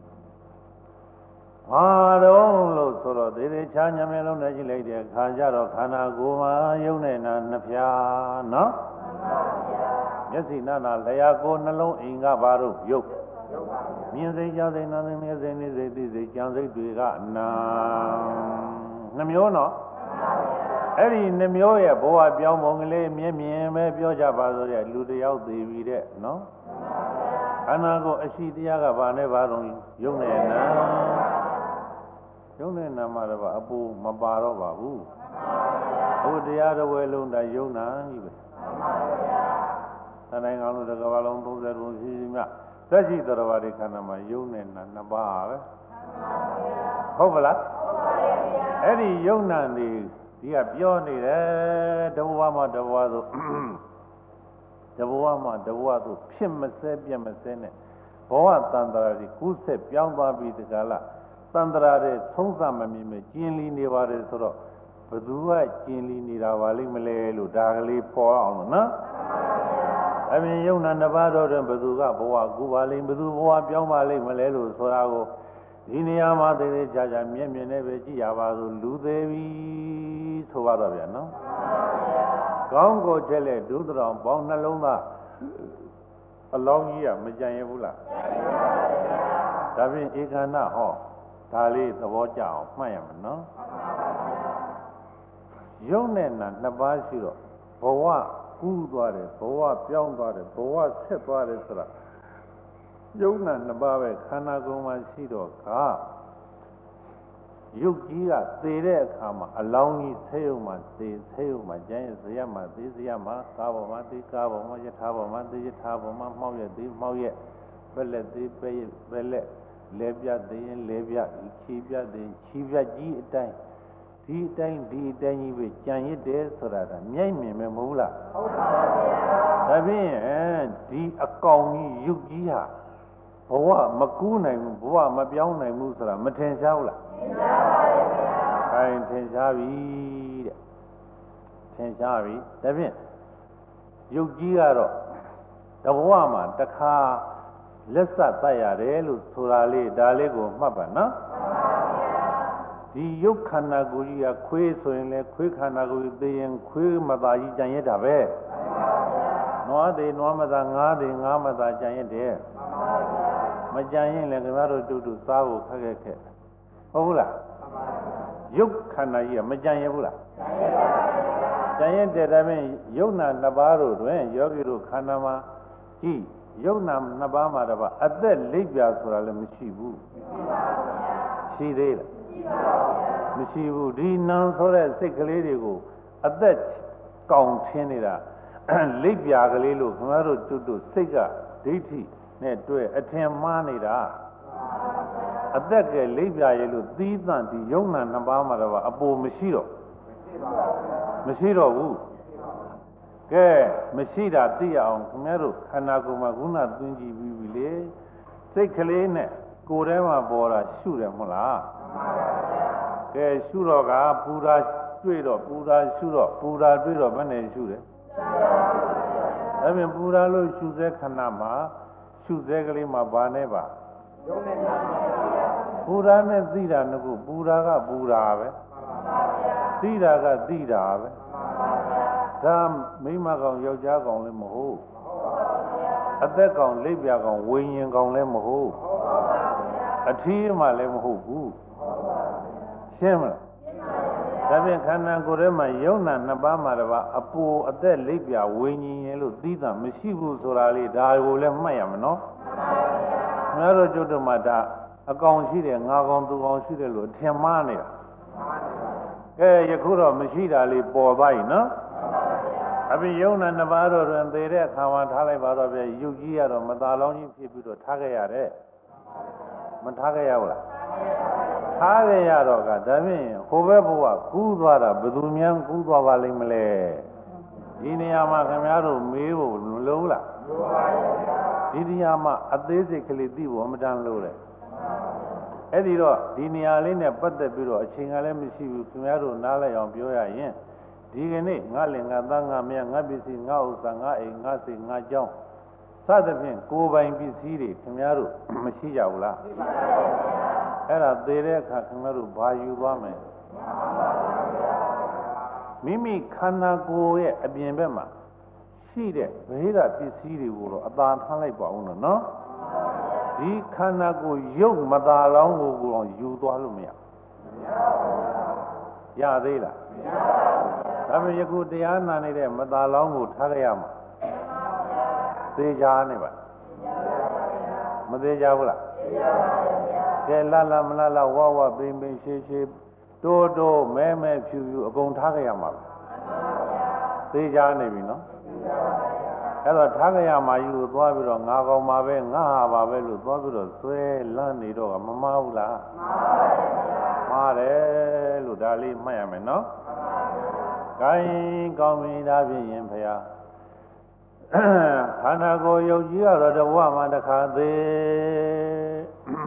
S1: ဘာတော့လို့ဆိုတော့သေးသေးချာညမဲလုံးနဲ့ကြည့်လိုက်တဲ့အခါကျတော့ခန္ဓာကိုယ်မှာယုံနေတာနှစ်ဖြာနော်မျက်စိနာနာလျှာကိုယ်နှလုံးအိမ်ကဘာလို့ယုတ်မြင်စိတ်ကြားစိတ်နာစိတ်မျက်စိနေစိတ်သိစိတ်ကြံစိတ်တွေကနာနှမျိုးနော်အဲ့ဒီနှမျိုးရဲ့ဘဝပြောင်းပုံကလေးမြင်မြင်ပဲပြောကြပါဆိုတဲ့လူတယောက်သေးပြီတဲ့နော်ခန္ဓာကိုယ်အရှိတရားကဘာနဲ့ဘာတော့ယုံနေနာယုံနေနာမှာတော့အပူမပါတော့ပါဘူးဘုရားတော်ဝဲလုံးတာယုံနာကြီးပဲတိုင်းကောင်လို့တကဘာလုံး30လုံးရှိရှိမြသက်ရှိတော်ဘာတွေခန္ဓာမှာယုံနေတာနှစ်ပါးပဲဟုတ်ပါလားအဲ့ဒီယုံနာနေဒီကပြောနေတယ်တဘဝမှာတဘဝဆိုတဘဝမှာတဘဝဆိုဖြစ်မစဲပြတ်မစဲနဲ့ဘဝတန်ត្រာတွေကူးဆက်ပြောင်းသွားပြီးတကလားတန်ត្រာတွေသုံးစမမြင်မဲ့ကျင်လီနေပါတယ်ဆိုတော့ဘသူကကျင်လီနေတာပါလိမ့်မလဲလို့ဒါကလေးပေါ်အောင်လို့နော်အပြင်ယုံနာနှစ်ပါးတော့ဘသူကဘဝကူပါလိမ့်ဘသူဘဝပြောင်းပါလိမ့်မလဲလို့ဆိုတာကိုဒီနေရာမှာသေးသေးချာချာမြင်မြင်နဲ့ပဲကြည့်ရပါစို့လူသေးပြီဆိုပါတော့ဗျာနော်ကောင်းကိုချက်လက်ဒုသတော်ပေါင်းနှလုံးသားအလောင်းကြီးကမကြံရဘူးလားဒါဖြင့်ဧကန္နဟောဒါလေးသဘောကျအောင်မှတ်ရမယ်နော်ယုံနဲ့နာနှစ်ပါးရှိတော့ဘဝကူးသွားတယ်ဘဝပြောင်းသွားတယ်ဘဝဆက်သွားတယ်ဆိုတာယုံနာနှစ်ပါးပဲခန္ဓာကိုယ်မှာရှိတော့ကယုတ်ကြီးကသေတဲ့အခါမှာအလောင်းကြီးဆေးရုံမှာသေဆေးရုံမှာကျန်ရဇယမှာသေဇယမှာကားပေါ်မှာသေကားပေါ်မှာယထာပေါ်မှာသေယထာပေါ်မှာမှောက်ရသေမှောက်ရပက်လက်သေပက်လက်လဲပြသေရင်လဲပြချီပြသေချီပြကြီးအတိုင်းဒီအတိုင်းကြီးပဲကြံရစ်တယ်ဆိုတာကမြိုက်မြင်မယ်မဟုတ်လားဟုတ်ပါဘူးဒါဖြင့်ဒီအကောင်ကြီးယုတ်ကြီးဟာဘဝမကူးနိုင်ဘူးဘဝမပြောင်းနိုင်ဘူးဆိုတာမထင်ရှားဘူးလားထင်ရှားပါရဲ့ဗျာခိုင်ထင်ရှားပြီတဲ့ထင်ရှားပြီဒါဖြင့်ယုတ်ကြီးကတော့တဘဝမှာတစ်ခါလက်ဆက်တတ်ရတယ်လို့ဆိုတာလေးဒါလေးကိုမှတ်ပါနော်ဒီယုတ်ခန္ဓာကိုယ်ကြီးကခွေးဆိုရင်လည်းခွေးခန္ဓာကိုယ်ကြီးသိရင်ခွေးမသားကြီးကြံရတာပဲနွားသေးနွားမသားငါးသေးငါးမသားကြံရတဲ့မကြံရင်လည်းခင်ဗျားတို့တူစားဖို့ခက်ခက်ဟုတ်ဘူးလားယုတ်ခန္ဓာကြီးကမကြံရဘူးလားကြံရတဲ့ဒါဖြင့်ယုတ်နာနှစ်ပါးတို့တွင်ယောဂီတို့ခန္ဓာမှာကြည့်ယုတ်နာနှစ်ပါးမှာတော့အသက်လိပ်ပြဆိုတာလည်းမရှိဘူးရှိသေးလားမရှိဘူးဒီနံဆိုတဲ့စိတ်ကလေးတွေကိုအသက်ကောင်ထင်းနေတာလိပ်ပြကလေးလို့ခင်ဗျားတို့တူစိတ်ကဒိဋ္ဌိနဲ့တွေ့အထင်မှားနေတာအသက်ကလိပ်ပြရဲလို့သီးသန့်ဒီယုံနာနှစ်ပါးမှာတော့အပေါ်မရှိတော့ဘူးကဲမရှိတာသိရအောင်ခင်ဗျားတို့ခန္ဓာကိုယ်မှာခုနသွင်းကြည့်ပြီးပြီလေစိတ်ကလေးနဲ့ကိုယ်ထဲမှာပေါ်တာရှုတယ်မဟုတ်လားကဲရှုတော့ကပူတာတွေ့တော့ပူတာရှုတော့ပူတာတွေ့တော့ဘယ်နဲ့ရှုတယ်အဲ့ပြင်ပူတာလို့ရှုစေခဏမှာရှုစေကလေးမှာဘာနဲ့ပါပူတာနဲ့သိတာငခုပူတာကပူတာပဲသိတာကသိတာပဲဒါမိမကောင်ယောက်ျားကောင်လည်းမဟုတ်အသက်ကောင်လိပ်ပြကောင်ဝိညာဉ်ကောင်လည်းမဟုတ်အထီးမှလည်းမဟုတ်ဘူးရှင်းမလားဒါဖြင့်ခန္ဓာကိုယ်ထဲမှာယုံနာနှစ်ပါးမှာတော့အပူအသက်လိပ်ပြဝိညာဉ်ရဲ့လို့သိတာမရှိဘူးဆိုတာလေးဒါကိုလည်းမှတ်ရမယ်နော်ငါတို့ကျွတ်တို့မှာဒါအကောင်ရှိတယ်ငါကောင်သူကောင်ရှိတယ်လို့ထင်မှားနေတာယခုတော့မရှိတာလေးပေါ်သွားပြီနော်အပြင်ယုံနာနှစ်ပါးတော့တွင်သေတဲ့အခါမှာထားလိုက်ပါတော့ဗျရုပ်ကြီးရတော့မသာလောင်းကြီးဖြစ်ပြီးတော့ထားခဲ့ရတယ်မထားခဲ့ရဘူးလားထားခဲ့ရတော့ကဒါဖြင့်ဟိုဘက်ဘုရားကူးသွားတာဘယ်သူများကူးသွားပါလိမ့်မလဲဒီနေရာမှာခင်ဗျားတို့မေးဖို့မလိုဘူးလားဒီနေရာမှာအသေးစိတ်ကလေးသိဖို့အမတန်လို့တယ်အဲ့ဒီတော့ဒီနေရာလေးနဲ့ပတ်သက်ပြီးတော့အချိန်ကလည်းမရှိဘူးခင်ဗျားတို့နားလည်အောင်ပြောရရင်ဒီကနေ့ငါလင်ငါသားငါမြတ်ငါပစ္စည်းငါဥစ္စာငါအိမ်ငါစိတ်ငါကြောင်းစသဖြင့်ကိုယ်ပိုင်ပစ္စည်းတွေခင်ဗျားတို့မရှိကြဘူးလားအဲ့ဒါသေတဲ့အခါခင်ဗျားတို့ဘာယူသွားမယ်မိမိခန္ဓာကိုယ်ရဲ့အပြင်ဘက်မှာရှိတဲ့ဗေဒပစ္စည်းတွေကိုတော့အသာထားလိုက်ပါဦးနော်ဒီခန္ဓာကိုယ်ရုပ်မသာလောင်းကိုတော့ယူသွားလို့မရရသေးလားဒါပေမဲ့ယခုတရားနာနေတဲ့မသာလောင်းကိုထားရမှာသေချာနေပါမသေးကြဘူးလားကဲလာလာမလာလာဝဝပိပိရှေရှေတိုးတိုးမဲမဲဖြူဖြူအကုန်ထားကြရမှာပဲသေချာနေပြီနော်အဲ့တော့ထားကြရမှာယူလို့သွားပြီးတော့ငါကောင်ပါပဲငါဟာပါပဲလို့သွားပြီးတော့ဆွဲလန့်နေတော့မမှားဘူးလားမှားတယ်လို့ဒါလေးမှတ်ရမယ်နော်ကိုင်းကောင်းပြီဒါဖြင့်ရင်ဖရာခန္ဓာကိုယ်ယုတ်ကြည်ရတော့တဘဝမှာတစ်ခါသေး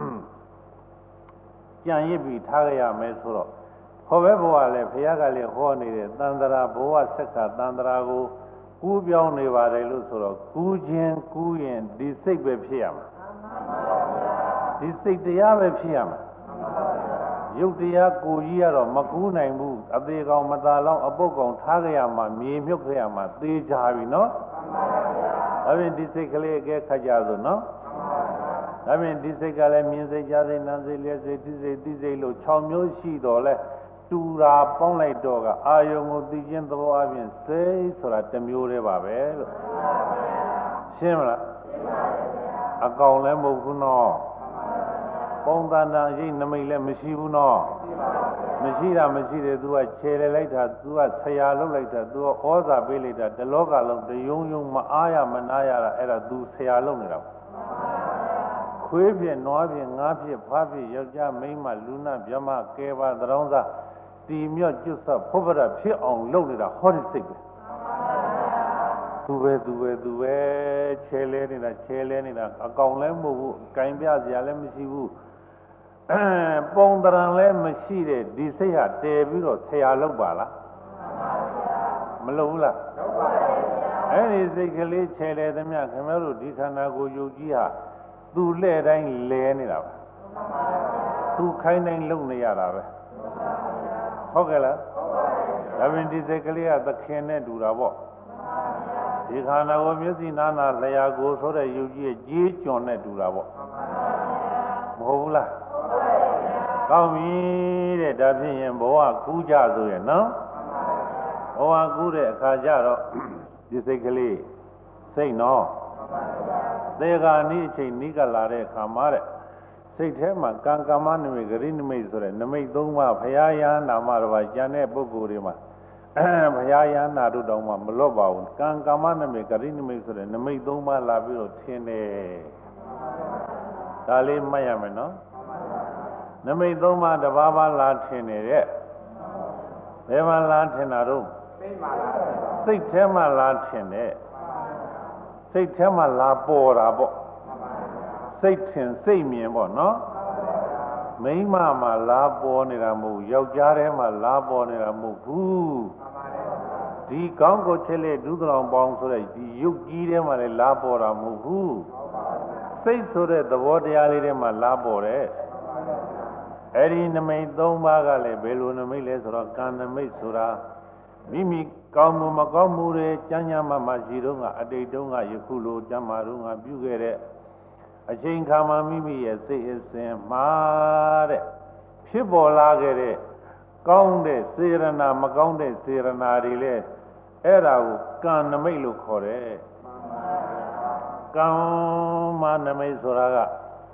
S1: ကြံရစ်ပြီးထားကြရမယ်ဆိုတော့ဟောပဲဘဝလည်းဖရာကလည်းဟောနေတဲ့တန်တရာဘဝဆက်ကတန်တရာကိုကူးပြောင်းနေပါတယ်လို့ဆိုတော့ကူးခြင်းကူးရင်ဒီစိတ်ပဲဖြစ်ရမှာဒီစိတ်တရားပဲဖြစ်ရမှာရုပ်တရားကိုကြီးရတော့မကူးနိုင်ဘူးအသေးကောင်မသာလောင်းအပုတ်ကောင်ထားကြရမှာမြေမြုပ်ကြရမှာသေချာပြီနော်ဒါဖြင့်ဒီစိတ်ကလေးအကဲခတ်ကြစို့နော်ဒါဖြင့်ဒီစိတ်ကလည်းမြင်စိတ်ကြားစိတ်နားစိတ်လျှက်စိတ်သိစိတ်သိစိတ်လို့6မျိုးရှိတော့လဲတူတာပေါင်းလိုက်တော့ကအာယုံကိုသိခြင်းသဘောအပြင်စိတ်ဆိုတာတစ်မျိုးတည်းပါပဲလို့ရှင်းမလားအကောင်လည်းမဟုတ်ဘူးနော်ပုံသဏ္ဍာန်ရိပ်နမိတ်လည်းမရှိဘူးနော်မရှိတာမရှိတယ်သူကခြေလိုက်တာသူကဆရာလုပ်လိုက်တာသူကဩဇာပေးလိုက်တာတလောကလုံးတယုံယုံမအားရမနာရတာအဲ့ဒါသူဆရာလုပ်နေတာခွေးဖြစ်နွားဖြစ်ငါးဖြစ်ဖားဖြစ်ယောက်ျားမိန်းမလူနာဗျမကဲပါသရောင်းစားတီမြော့ကျွတ်ဆဖုတ်ပရဖြစ်အောင်လုပ်နေတာဟောဒီစိတ်ပဲသူပဲခြေလဲနေတာအကောင်လည်းမဟုတ်ဘူးကင်ပြစရာလည်းမရှိဘူးပုံတရံလည်းမရှိတဲ့ဒီစိတ်ဟာတည်ပြီးတော့ဆရာလုပ်ပါလားမလုပ်ဘူးလားလုပ်ပါဘူးအဲ့ဒီစိတ်ကလေးခြေလဲသမျှခင်ဗျားတို့ဒီခန္ဓာကိုယ်ယုတ်ကြီးဟာသူ့လက်တိုင်းလဲနေတာပါသူခိုင်းတိုင်းလုပ်နေရတာပဲဟုတ်ကဲ့လားဒါပြင်ဒီစိတ်ကလေးကသခင်နဲ့တူတာပေါ့ဒီခန္ဓာကိုယ်မျက်စိနာနာလျာကိုဆိုတဲ့ယုတ်ကြီးရဲ့ကြီးကျွန်းနဲ့တူတာပေါ့မဟုတ်ဘူးလားကောင်းပြီတဲ့ဒါဖြင့်ရင်ဘဝကူးကြဆိုရင်နော်ဘဝကူးတဲ့အခါကျတော့ဒီစိတ်ကလေးစိတ်နော်သေဃာနိအချိန်နိကလာတဲ့အခါမှာတဲ့စိတ်ထဲမှာကံကမ္မနမိတ်ဂရိနမိတ်ဆိုတဲ့နမိတ်၃ပါးဘုရားယန္နာမှာတော့ကျန်တဲ့ပုဂ္ဂိုလ်တွေမှာဘုရားယန္နာတို့တောင်မှမလွတ်ပါဘူးကံကမ္မနမိတ်ဂရိနမိတ်ဆိုတဲ့နမိတ်၃ပါးလာပြီးတော့ထင်တယ်ဒါလေးမှတ်ရမယ်နော်နမိတ်၃ပါးတစ်ပါးပါးလာထင်နေတဲ့ဘယ်မှာလာထင်တာတော့စိတ်ထဲမှာလာထင်တဲ့စိတ်ထဲမှာလာပေါ်တာပေါ့စိတ်ထင်စိတ်မြင်ပေါ့နော်မိန်းမမှာလာပေါ်နေတာမဟုတ်ယောက်ျားထဲမှာလာပေါ်နေတာမဟုတ်ဘူးဒီကောင်းကိုချစ်လက်ဒုသလောင်ပေါင်းဆိုတဲ့ဒီရုပ်ကြီးထဲမှာလည်းလာပေါ်တာမဟုတ်ဘူးစိတ်ဆိုတဲ့သဘောတရားလေးထဲမှာလာပေါ်တယ်အဲ့ဒီနမိတ်၃ပါးကလည်းဘယ်လိုနမိတ်လဲဆိုတော့ကံနမိတ်ဆိုတာမိမိကောင်းမှုမကောင်းမှုတွေကြမ်းကြမ်းမှရှိတော့ကအတိတ်တုန်းကယခုလိုကြမ်းမာတော့ကပြုခဲ့တဲ့အချိန်ခါမှာမိမိရဲ့စိတ်အစဉ်မှာတဲ့ဖြစ်ပေါ်လာခဲ့တဲ့ကောင်းတဲ့စေရနာမကောင်းတဲ့စေရနာတွေလေအဲ့ဒါကိုကံနမိတ်လို့ခေါ်တယ်ကံမနမိတ်ဆိုတာက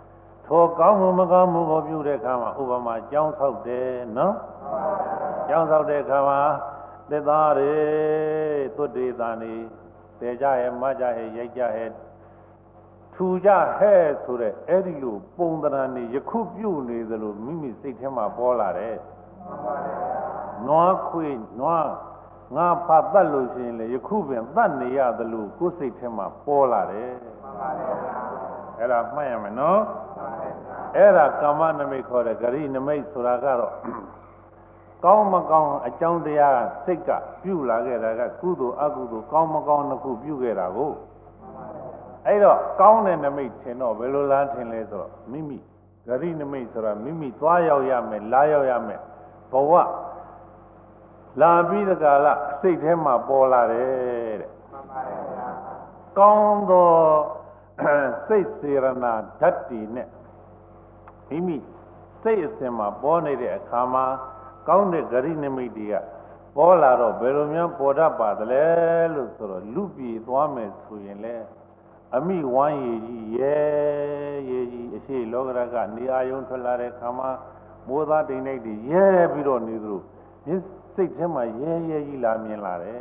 S1: ထိုကောင်းမှုမကောင်းမှုကိုပြုတဲ့အခါမှာဥပမာကြောင်းဆောက်တယ်နော်ကြောင်းဆောက်တဲ့အခါမှာသစ္စာတွေသွတ်တွေတန်နေတေကြရဲ့မကြရဲ့ရိုက်ကြရဲ့ထူကြဟဲ့ဆိုတဲ့အဲ့ဒီလိုပုံသဏ္ဍာန်တွေယခုပြုနေသလိုမိမိစိတ်ထဲမှာပေါ်လာတယ်နွားခွေနွားငါဖတ်တတ်လို့ရှိရင်လေယခုပင်တတ်နေရသလိုကိုယ်စိတ်ထဲမှာပေါ်လာတယ်အဲ့ဒါမှတ်ရမယ်နော်အဲ့ဒါကာမနမိတ်ခေါ်တဲ့ဂရိနမိတ်ဆိုတာကတော့ကောင်းမကောင်းအကြောင်းတရားစိတ်ကပြုလာခဲ့တာကကုသိုလ်အကုသိုလ်ကောင်းမကောင်းနှစ်ခုပြုခဲ့တာကိုအဲ့တော့ကောင်းတဲ့နမိတ်ထင်တော့ဘယ်လိုလားထင်လဲဆိုတော့မိမိဂရိနမိတ်ဆိုတာမိမိသွားရောက်ရမယ်လာရောက်ရမယ်ဘဝလာပြီးတကလားစိတ်ထဲမှာပေါ်လာတယ်တဲ့ကောင်းသောစိတ်စေရနာဓာတ်တည်နဲ့မိမိစိတ်အစဉ်မှာပေါ်နေတဲ့အခါမှာကောင်းတဲ့ဂရိနမိတ်တွေကပေါ်လာတော့ဘယ်လိုများပေါ်တတ်ပါသလဲလို့ဆိုတော့လူပြေသွားမယ်ဆိုရင်လေအမိဝမ်းရည်ကြီးရေကြီးအရှိလောကရကနေအာယုံထွက်လာတဲ့ခါမှာမိုးသားတိမ်လိုက်တွေရဲပြီးတော့နေသလိုစိတ်ထဲမှာရဲကြီးလာမြင်လာတယ်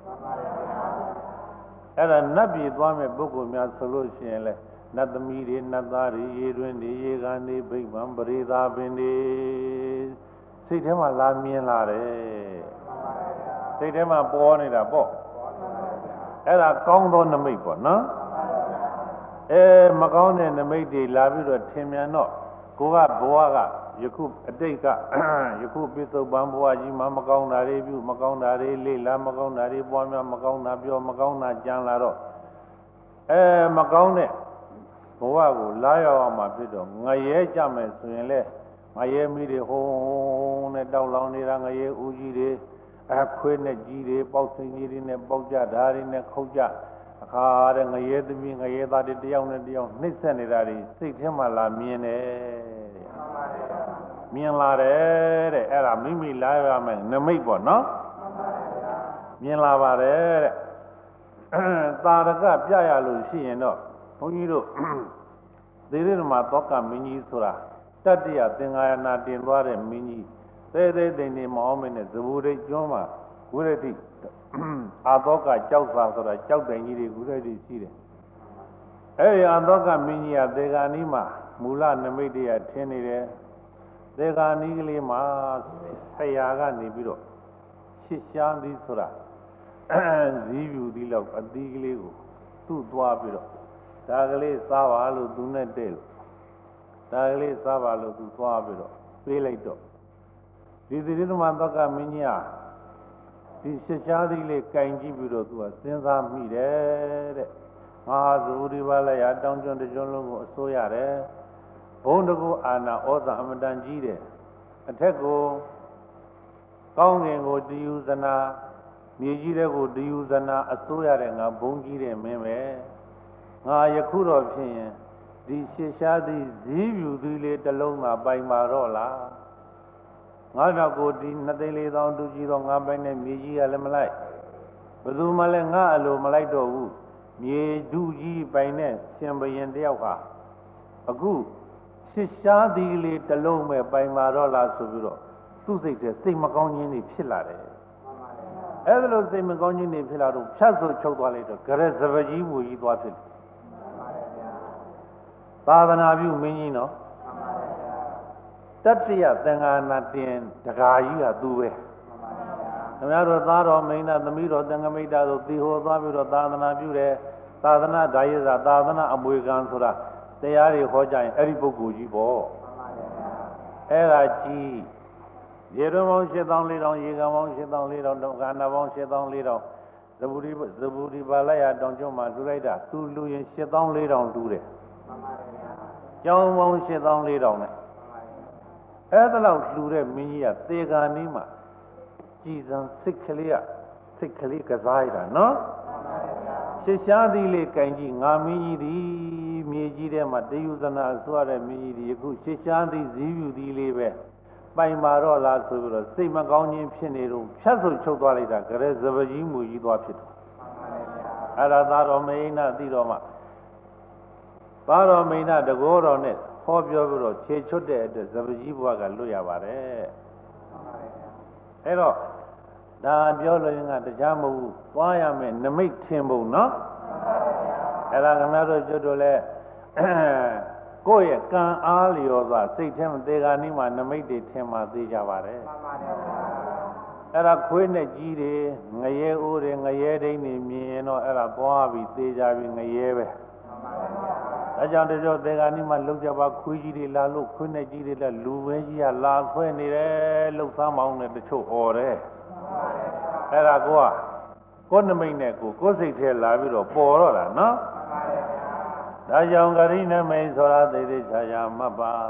S1: အဲ့ဒါနတ်ပြည်သွားမဲ့ပုဂ္ဂိုလ်များဆိုလို့ရှိရင်လေနတ်သမီးတွေနတ်သားတွေရေတွင်တွေရေကန်တွေဗိဗ္ဗံပရိသာပင်တွေစိတ်ထဲမှာလာမြင်လာတယ်စိတ်ထဲမှာပေါ်နေတာပေါ့အဲ့ဒါကောင်းသောနမိတ်ပေါ့နော်မကောင်းတဲ့နမိတ်တွေလာပြီးတော့ထင်မြန်တော့ကိုကဘဝကယခုအတိတ်ကယခုပိဿုပံဘဝကြီးမှာမကောင်းတာတွေပြုမကောင်းတာတွေလေ့လာမကောင်းတာတွေပွားများမကောင်းတာပြောမကောင်းတာကြံလာတော့မကောင်းတဲ့ဘဝကိုလာရောက်အောင်မှဖြစ်တော့ငရဲကြမယ်ဆိုရင်လေငရဲမိတွေဟုံးနဲ့တောက်လောင်နေတာငရဲဦးကြီးတွေခွေးနဲ့ကြီးတွေပေါက်စိန်ကြီးတွေနဲ့ပေါက်ကြဓာတ်တွေနဲ့ခုတ်ကြအခါတဲ့ငရဲသမီးငရဲသားတွေတယောက်နဲ့တယောက်နှိမ့်ဆက်နေတာတွေစိတ်ထဲမှာလာမြင်တယ်မြင်လာတယ်တဲ့အဲ့ဒါမိမိလာရမယ်နမိတ်ပေါ့နော်မြင်လာပါတယ်တဲ့သာရကပြရလို့ရှိရင်တော့ဘုန်းကြီးတို့သေရဓမ္မသောကမင်းကြီးဆိုတာတတ္တိယသင်္ဃာယနာတင်သွားတဲ့မင်းကြီးသေးတိမ်နေမအောင်မင်းနဲ့ဇဘူရိတ်ကျွန်းမှာဝိရတိအာသောကကြောက်စာဆိုတာကြောက်တိုင်ကြီးတွေဝိရတိရှိတယ်အဲ့ဒီအာသောကမင်းကြီးကသေဂာနီးမှာမူလနမိတ်တရားထင်းနေတယ်သေဂာနီးကလေးမှာဆရာကနေပြီးတော့ရှစ်ရှားသည်ဆိုတာဇီးပြူသီးလောက်အသီးကလေးကိုသူ့သွားပြီးတော့ဒါကလေးစားပါလို့သူနဲ့တဲ့လို့ဒါကလေးစားပါလို့သူသွားပြီးတော့ပေးလိုက်တော့ဒီသီရိသမသောကမင်းကြီးဟာဒီရှစ်ရှားသီးလေးကင်ကြည့်ပြီးတော့သူကစဉ်းစားမိတယ်တဲ့မဟာဇူရိပါလယတောင်းကျွန်းတကျွန်းလုံးကိုအစိုးရတယ်ဘုံတကူအာနာဩဇာအမတန်ကြီးတယ်အထက်ကိုကောင်းကင်ကိုတယူဇနာမြေကြီးတဲ့ကိုတယူဇနာအစိုးရတဲ့ငါဘုံကြီးတဲ့မင်းပဲငါယခုတော့ဖြစ်ရင်ဒီရှစ်ရှားသီးဇီးပြူသီးလေးတစ်လုံးသာပိုင်ပါတော့လားငါတော့ကိုဒီ2,400,000တူကြီးတော့ငါပိုင်တဲ့မြေကြီးကလည်းမလိုက်ဘယ်သူမှလည်းငါအလိုမလိုက်တော့ဘူးမြေဒုကြီးပိုင်တဲ့ရှင်ဘရင်တယောက်ဟာအခုရှစ်ရှားသီးလေးတစ်လုံးပဲပိုင်ပါတော့လားဆိုပြီးတော့သူ့စိတ်ထဲစိတ်မကောင်းခြင်းတွေဖြစ်လာတယ်အဲ့ဒါလို့စိတ်မကောင်းခြင်းတွေဖြစ်လာတော့ဖြတ်ဆိုချုပ်သွားလိုက်တော့ဂရက်စပကြီးမူကြီးသွားဖြစ်တယ်သာသနာပြုမင်းကြီးနော်တတ္တိယသင်္ဃာနာတင်တဂါကြီးကသူပဲခင်ဗျားတို့သားတော်မိန်းသားသမီးတော်သင်္ကမိတ်တာတို့သီဟောသွားပြီးတော့သာသနာပြုတယ်သာသနာဒါယဇာသာသနာအမွေခံဆိုတာတရားတွေဟောကြရင်အဲ့ဒီပုဂ္ဂိုလ်ကြီးပေါ့အဲ့ဒါကြီးရေတော်ပေါင်း7,400ရေကန်ပေါင်း7,400တောင်ကနာပေါင်း7,400ဇဘူရီပါလိုက်ရတောင်ကျွန်းမှာလူလိုက်တာသူလူရင်7,400လူတယ်ကျောင်းပေါင်း7,400နဲ့အဲ့ဒါလောက်လှူတဲ့မင်းကြီးကသေဂာနီးမှာကြည်စံစိတ်ကလေးကစားရတာနော်ရှစ်ရှားသီးလေးကင်ကြီးငါမင်းကြီးဒီမြေကြီးထဲမှာတယူဇနာဆွရတဲ့မင်းကြီးဒီယခုရှစ်ရှားသီးဇီးပြူသီးလေးပဲပိုင်ပါတော့လားဆိုပြီးတော့စိတ်မကောင်းခြင်းဖြစ်နေတော့ဖြတ်ဆိုချုပ်သွားလိုက်တာကြဲစပကြီးမူကြီးသွားဖြစ်တယ်အဲ့ဒါသာတော်မိန်နာသိတော်မှာပါတော်မိန်နာတကောတော်နဲ့ဟခေါ်ပြောပြီးတော့ခြေချွတ်တဲ့အတွက်သပကြီးဘွားကလွတ်ရပါတယ်အဲ့တော့ဒါပြောလို့ရင်ကတရားမဟုတ်ဘူးသွားရမယ်နမိတ်ထင်ပုံနော်အဲ့ဒါခင်ဗျားတို့ကျွတ်တို့လဲကိုယ့်ရဲ့ကံအားလျော်စွာစိတ်ထဲမှာသေဂာနိမှာနမိတ်တွေထင်မှသိကြပါတယ်အဲ့ဒါခွေးနဲ့ကြီးတွေငရဲအိုးတွေငရဲဒိန်းတွေမြင်ရင်တော့အဲ့ဒါသွားပြီးသေကြပြီးငရဲပဲဒါကြောင့်တချို့သေဂာနိမှာလှုပ်ကြပါခွေးကြီးတွေလာလို့ခွေးနဲ့ကြီးတွေလည်းလူပဲကြီးကလာဆွဲနေတယ်လှုပ်သားမောင်းနဲ့တချို့អော်တယ်အဲ့ဒါကိုနမိတ်နဲ့ကိုစိတ်ထဲလာပြီးတော့ပေါ်တော့တာနော်ဒါကြောင့်ဂရိနမိတ်ဆိုတာသေသေးချာချာမှတ်ပါ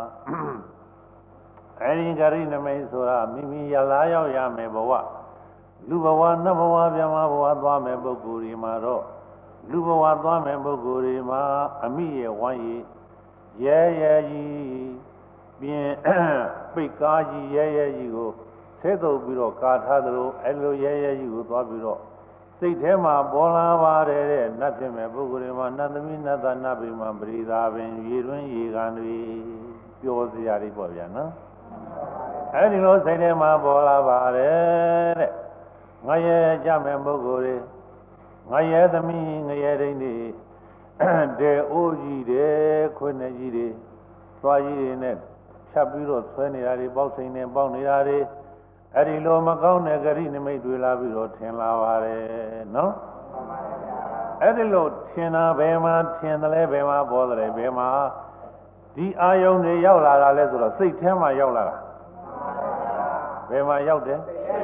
S1: အဲဒီဂရိနမိတ်ဆိုတာမိမိရလာရောက်ရမယ်ဘဝလူဘဝနတ်ဘဝဗျမဘဝသွားမယ်ပုဂ္ဂိုလ်ဒီမှာတော့လူဘဝသွားမယ်ပုဂ္ဂိုလ်ဒီမှာအမိရဲ့ဝမ်းရည်ရဲကြီးပြင်ပိတ်ကားကြီးရဲကြီးကိုဆဲတုပ်ပြီးတော့ကာထားသလိုအဲလိုရဲကြီးကိုသွားပြီးတော့စိတ်ထဲမှာပေါ်လာပါတယ်တဲ့နတ်ဖြစ်မဲ့ပုဂ္ဂိုလ်တွေမှာနတ်သမီးနတ်သားနတ်ပြည်မှာပရိသာပင်ရေတွင်းရေကန်တွေပျော်စရာတွေပေါ့ဗျာနော်အဲဒီလိုစိတ်ထဲမှာပေါ်လာပါတယ်တဲ့ငရဲကြမဲ့ပုဂ္ဂိုလ်တွေငရဲသမီးငရဲဒိန်းတွေတဲအိုးကြီးတွေခွေးနဲ့ကြီးတွေသွားကြီးတွေနဲ့ဖြတ်ပြီးတော့ဆွဲနေတာတွေပေါက်စိန်နဲ့ပေါက်နေတာတွေအဲ့ဒီလိုမကောင်းတဲ့ဂရိနမိတ်တွေလာပြီးတော့ထင်လာပါတယ်နော်အဲ့ဒီလိုထင်တာဘယ်မှာထင်တယ်လဲဘယ်မှာပေါ်တယ်လဲဘယ်မှာဒီအာယုန်တွေရောက်လာတာလဲဆိုတော့စိတ်ထဲမှာရောက်လာတာဘယ်မှာရောက်တယ်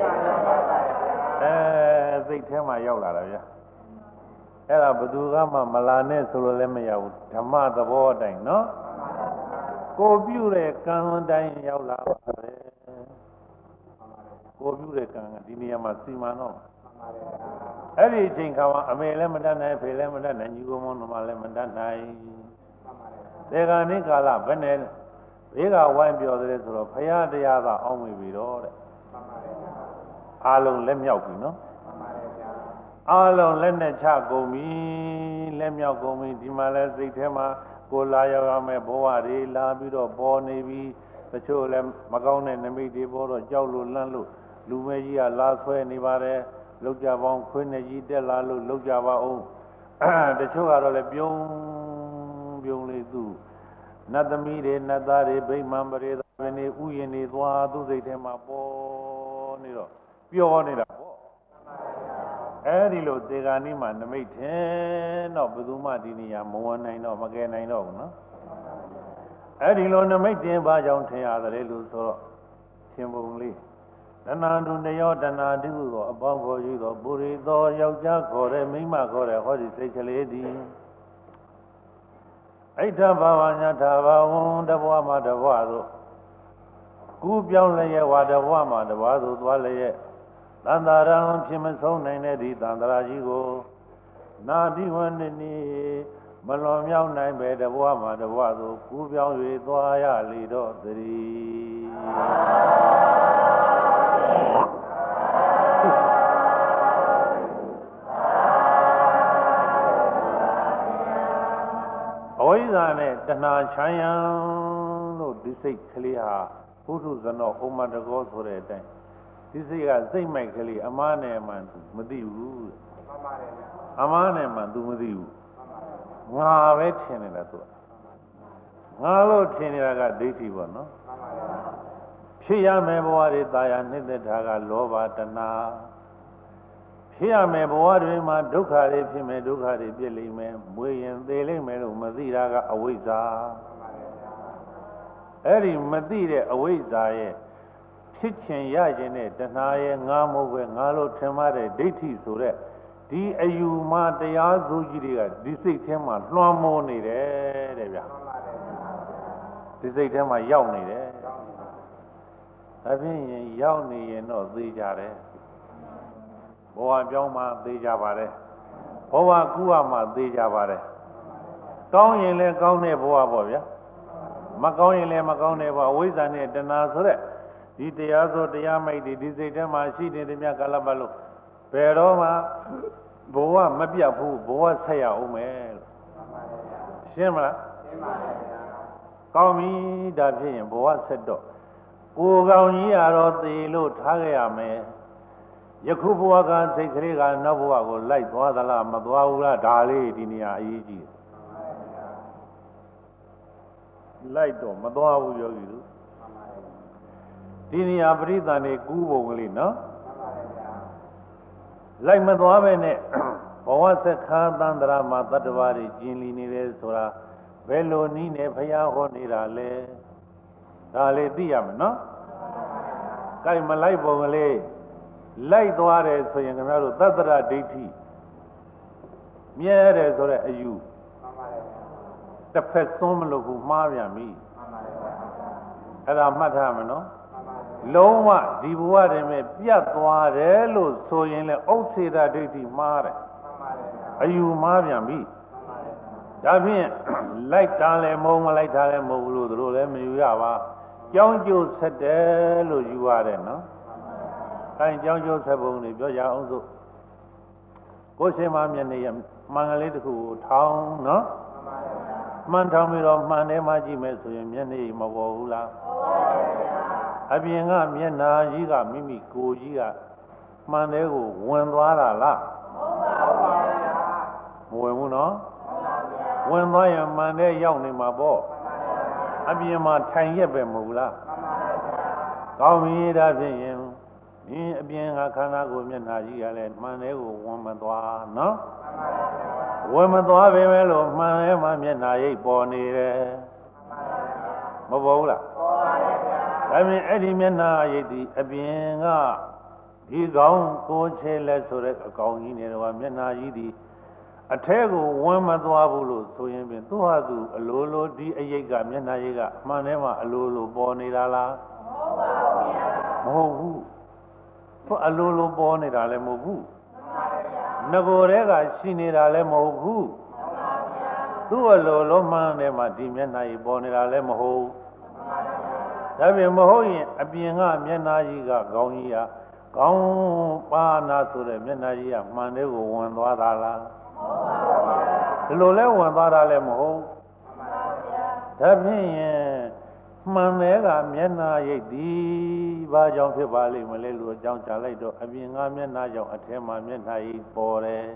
S1: စိတ်ထဲမှာရောက်လာတာဗျာအဲ့ဒါဘယ်သူကမှမလာနဲ့ဆိုလို့လည်းမရဘူးဓမ္မသဘောအတိုင်းနော်ကိုပြုတဲ့ကံတိုင်းရောက်လာပါတယ်ကိုပြုတဲ့ကံကဒီနေရာမှာစီမံတော့အဲ့ဒီအချိန်ခါမှာအမေလည်းမတတ်နိုင်ဖေလည်းမတတ်နိုင်ညီကောင်မောင်နှမလည်းမတတ်နိုင်သေဂာနိကာလဘယ်နဲ့ဘေးကဝိုင်းပြောတယ်ဆိုတော့ဘုရားတရားသာအောင်းမိပြီတော့တဲ့အားလုံးလက်မြောက်ပြီနော်အားလုံးလက်နဲ့ချကုန်ပြီလက်မြောက်ကုန်ပြီဒီမှာလဲစိတ်ထဲမှာကိုလာရောက်ရမယ်ဘဝတွေလာပြီးတော့ပေါ်နေပြီတချို့လည်းမကောင်းတဲ့နမိတ်တွေပေါ်တော့ကြောက်လို့လန့်လို့လူမဲကြီးကလာဆွဲနေပါတယ်လောက်ကြပေါင်းခွေးနဲ့ကြီးတက်လာလို့လောက်ကြပါအောင်တချို့ကတော့လည်းပြုံးလေးသူနတ်သမီးတွေနတ်သားတွေဗိမာန်ပရိသတ်တွေဥယျာဉ်တွေသွားသူစိတ်ထဲမှာပေါ်နေတော့ပျော်နေတာပေါ့အဲဒီလိုသေဂာနိမှာနမိတ်ထင်တော့ဘယ်သူမှဒီနေရာမဝင်နိုင်တော့မကယ်နိုင်တော့ဘူးနော်အဲဒီလိုနမိတ်တင်ဘာကြောင့်ထင်ရတယ်လို့ဆိုတော့သင်ပုံလေးတဏှာတုနယောတဏှာတုကိုအပေါင်းခေါ်ယူသောပုရိသောယောက်ျားခေါ်တဲ့မိန်းမခေါ်တဲ့ဟောဒီစိတ်ကလေးသည်အိဋ္ဌဘာဝညာထာဘာဝံတဘဝမှာတဘဝသို့ကူးပြောင်းလျက်ဝါတဘဝမှာတဘဝသို့သွားလျက်သန္တာရံဖြစ်မဆုံးနိုင်တဲ့ဒီသန္တာရကြီးကိုနာတိဝန္တနိမလွန်မြောက်နိုင်ပဲတဘဝမှာတဘဝသို့ကူးပြောင်း၍သွားရလေတော့သတည်းအဝိဇ္ဇာနဲ့တဏှာချမ်းရံလို့ဒီစိတ်ကလေးဟာဘုထုဇနောဥမ္မတကောဆိုတဲ့အတိုင်းဒီစိတ်ကစိတ်မိုက်ကလေးအမားနဲ့မှသူမသိဘူးအမားနဲ့မှသူမသိဘူးငါပဲထင်နေတာသူငါလို့ထင်နေတာကဒိဋ္ဌိပေါ့နော်ဖြစ်ရမယ်ဘဝတွေတာယာနှစ်သက်တာကလောဘတဏှာဖြစ်ရမယ်ဘဝတွေမှာဒုက္ခတွေဖြစ်မယ်ဒုက္ခတွေပြည့်လိမ့်မယ်မွေးရင်သေလိမ့်မယ်လို့မသိတာကအဝိဇ္ဇာအဲ့ဒီမသိတဲ့အဝိဇ္ဇာရဲ့ဖြစ်ချင်ရခြင်းနဲ့တဏှာရဲ့ငါမဟုတ်ပဲငါလို့ထင်မှတဲ့ဒိဋ္ဌိဆိုတဲ့ဒီအယူမှတရားစုကြီးတွေကဒီစိတ်ထဲမှာလွှမ်းမိုးနေတယ်တဲ့ဗျာဒီစိတ်ထဲမှာရောက်နေတယ်ဒါဖြင့်ရောက်နေရင်တော့သိကြတယ်ဘဝပြောင်းမှသိကြပါတယ်ဘဝကူးမှသိကြပါတယ်ကောင်းရင်လည်းကောင်းတဲ့ဘဝပေါ့ဗျာမကောင်းရင်လည်းမကောင်းတဲ့ဘဝအဝိဇ္ဇာနဲ့တဏှာဆိုတဲ့ဒီတရားဆိုတရားမိုက်ဒီစိတ်ထဲမှာရှိနေတဲ့မြတ်ကာလပတ်လို့ဘယ်တော့မှဘဝမပြတ်ဘူးဘဝဆက်ရအောင်မယ်လို့ရှင်းမလားရှင်းပါပါဗျာကောင်းပြီဒါဖြစ်ရင်ဘဝဆက်တော့ကိုယ်ကောင်းကြီးရတော့သေလို့ထားခဲ့ရမယ်ယခုဘဝကစိတ်ကလေးကနောက်ဘဝကိုလိုက်သွားသလားမသွားဘူးလားဒါလေးဒီနေရာအရေးကြီးလိုက်တော့မသွားဘူးယောဂီတို့ဒီနေရာပရိသတ်နေကူးပုံကလေးနော်လိုက်မသွားပဲနဲ့ဘဝဆက်ခါသန္တရာမှာတတ္တဝါတွေကျင်လီနေတယ်ဆိုတာဘယ်လိုနည်းနဲ့ဘုရားဟောနေတာလဲဒါလေးသိရမယ်နော်ကြိုက်မလိုက်ပုံကလေးလိုက်သွားတယ်ဆိုရင်ခင်ဗျားတို့သတ္တရဒိဋ္ဌိမြဲတယ်ဆိုတဲ့အယူတစ်ဖက်စွန်းမလို့ဘူးမှားပြန်ပြီအဲ့ဒါမှတ်ထားမယ်နော်လုံးဝဒီဘဝတည်းမဲ့ပြတ်သွားတယ်လို့ဆိုရင်လည်းဥစ္စေတဒိဋ္ဌိမှားတယ်အယူမှားပြန်ပြီဒါဖြင့်လိုက်တာလည်းမဟုတ်မလိုက်တာလည်းမဟုတ်ဘူးလို့တို့လည်းမယူရပါကြောင်းကျိုးဆက်တယ်လို့ယူရတယ်နော်အဲကြောင်းကျိုးဆက်ပုံတွေပြောရအောင်စို့ကိုယ်ရှင်မမျက်နှာမှန်ကလေးတစ်ခုကိုထောင်းနော်မှန်ထောင်းပြီးတော့မှန်ထဲမှာကြည့်မယ်ဆိုရင်မျက်နှာမပေါ်ဘူးလားအပြင်ကမျက်နှာကြီးကမိမိကိုယ်ကြီးကမှန်တဲ့ကိုဝင်သွားတာလားမဝင်ဘူးနော်ဝင်သွားရင်မှန်တဲ့ရောက်နေမှာပေါ့အပြင်မှာထိုင်ရက်ပဲမဟုတ်လားကောင်းပြီဒါဖြင့်ရင်ဒီအပြင်ကခန္ဓာကိုယ်မျက်နှာကြီးကလည်းမှန်တဲ့ကိုဝင်မသွားနော်ဝင်မသွားပဲလို့မှန်ရဲ့မှာမျက်နှာရိပ်ပေါ်နေတယ်မပေါ်ဘူးလားပေါ်ပါရဲ့ဗျာဒါဖြင့်အဲ့ဒီမျက်နှာရိပ်ဒီအပြင်ကဒီကောင်းကိုချဲလက်ဆိုတဲ့အကောင်ကြီးနေတော့မျက်နှာကြီးဒီအထဲကိုဝင်မသွားဘူးလို့ဆိုရင်ပြင်သူ့ဟာသူအလိုလိုဒီအရိပ်ကမျက်နှာရိပ်ကမှန်ထဲမှာအလိုလိုပေါ်နေတာလားမဟုတ်ပါဘူးဗျာမဟုတ်ဘူးသူအလိုလိုပေါ်နေတာလည်းမဟုတ်ဘူးငကိုယ်တည်းကရှိနေတာလည်းမဟုတ်ဘူးသူ့အလိုလိုမှန်တယ်မှာဒီမျက်နှာကြီးပေါ်နေတာလည်းမဟုတ်ဒါပြင်မဟုတ်ရင်အပြင်ကမျက်နှာကြီးကခေါင်းကြီးကခေါင်းပါနာဆိုတဲ့မျက်နှာကြီးကမှန်တယ်ကိုဝင်သွားတာလားဒီလိုလဲဝင်သွားတာလည်းမဟုတ်ဒါဖြင့်မှန်တယ်ကမျက်နှာရိပ်ဒီဘာကြောင့်ဖြစ်ပါလိမ့်မလဲလို့အကြောင်းကြားလိုက်တော့အပြင်ကမျက်နှာကြောင့်အထဲမှာမျက်နှာရိပ်ပေါ်တယ်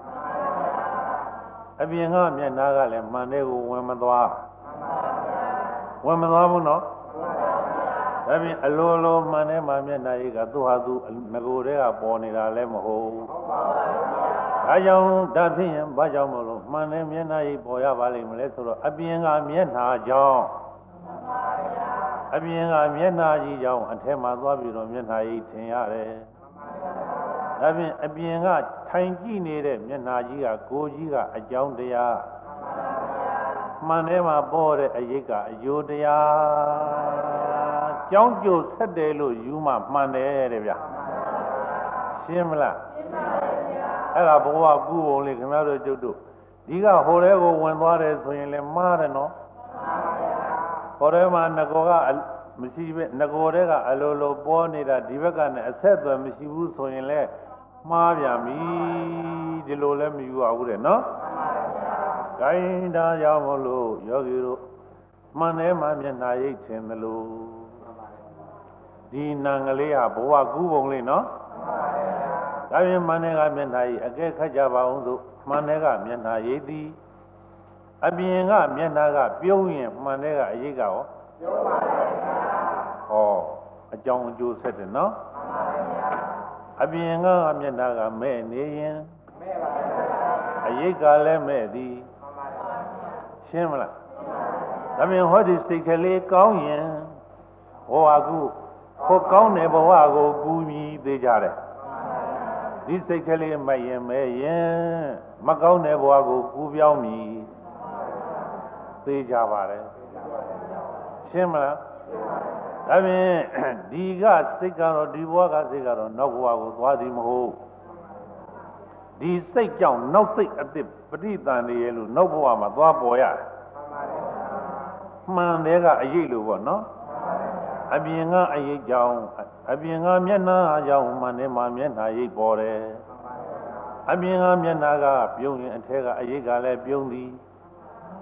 S1: အပြင်ကမျက်နှာကလည်းမှန်တယ်ကိုဝင်မသွားဝင်မသွားဘူးနော်ဒါဖြင့်အလိုလိုမှန်တယ်မှာမျက်နှာရိပ်ကသူ့ဟာသူငကိုယ်တည်းကပေါ်နေတာလည်းမဟုတ်ဒါကြောင့်ဒါဖြင့်ဘာကြောင့်မလို့မှန်တယ်မျက်နှာရိပ်ပေါ်ရပါလိမ့်မလဲဆိုတော့အပြင်ကမျက်နှာကြောင့်အပြင်ကမျက်နှာကြီးကြောင့်အထက်မှာသွားပြီးတော့မျက်နှာကြီးထင်ရတယ်။ဒါဖြင့်အပြင်ကထိုင်ကြည့်နေတဲ့မျက်နှာကြီးကကိုယ်ကြီးကအကြောင်းတရားမှန်ထဲမှာပေါ်တဲ့အရိပ်ကအယိုတရားကြောင်းကျိုးဆက်တယ်လို့ယူမှမှန်တယ်တဲ့ဗျာ။ရှင်းမလား။ရှင်းပါပြီဗျာ။အဲ့ဒါဘဝကူပုံလေးခင်ဗျားတို့ကျုပ်တို့ဒီကဟိုတဲကိုဝင်သွားတယ်ဆိုရင်လည်းမှားတယ်နော်။ဟောထဲမှာငကိုကမရှိပဲငကိုတဲကအလိုလိုပေါ်နေတာဒီဘက်ကနဲ့အဆက်အသွယ်မရှိဘူးဆိုရင်လည်းမှားပြန်ပြီဒီလိုလည်းမယူရဘူးတဲ့နော်။ခိုင်းတာကြောင့်မလို့ယောဂီတို့မှန်တယ်မှမျက်နှာရိပ်ထင်သလိုဒီနံကလေးဟာဘဝကူးပုံလေးနော်။ဒါပြင်မှန်တယ်ကမျက်နှာရိပ်အကဲခတ်ကြပါအောင်ဆိုမှန်တယ်ကမျက်နှာရိပ်သည်အပြင်ကမျက်နှာကပြုံးရင်မှန်တဲ့ကအရေးကရောပြုံးပါရဲ့ဗျာဟောအကြောင်းအကျိုးဆက်တယ်နော်မှန်ပါဗျာအပြင်ကမျက်နှာကမဲ့နေရင်မဲ့ပါဗျာအရေးကလည်းမဲ့သည်မှန်ပါဗျာရှင်းမလားဒါပြင်ဟောဒီစိတ်ကလေးကောင်းရင်ဟောအခုဟောကောင်းတဲ့ဘဝကိုကူညီသေးကြတယ်ဒီစိတ်ကလေးမရင်မဲ့ရင်မကောင်းတဲ့ဘဝကိုကူပြောင်းမည်သေးကြပါတယ်ရှင်းမလားဒါဖြင့်ဒီကစိတ်ကတော့ဒီဘဝကစိတ်ကတော့နောက်ဘဝကိုသွားသည်မဟုတ်ဒီစိတ်ကြောင့်နောက်စိတ်အသစ်ပဋိသန္ဓေရဲ့လို့နောက်ဘဝမှာသွားပေါ်ရတယ်မှန်တယ်ကအရေးလို့ပေါ့နော်အပြင်ကအရေးကြောင့်အပြင်ကမျက်နှာကြောင့်မှန်တယ်မှာမျက်နှာရိပ်ပေါ်တယ်အပြင်ကမျက်နှာကပြုံးရင်အထက်ကအရေးကလည်းပြုံးသည်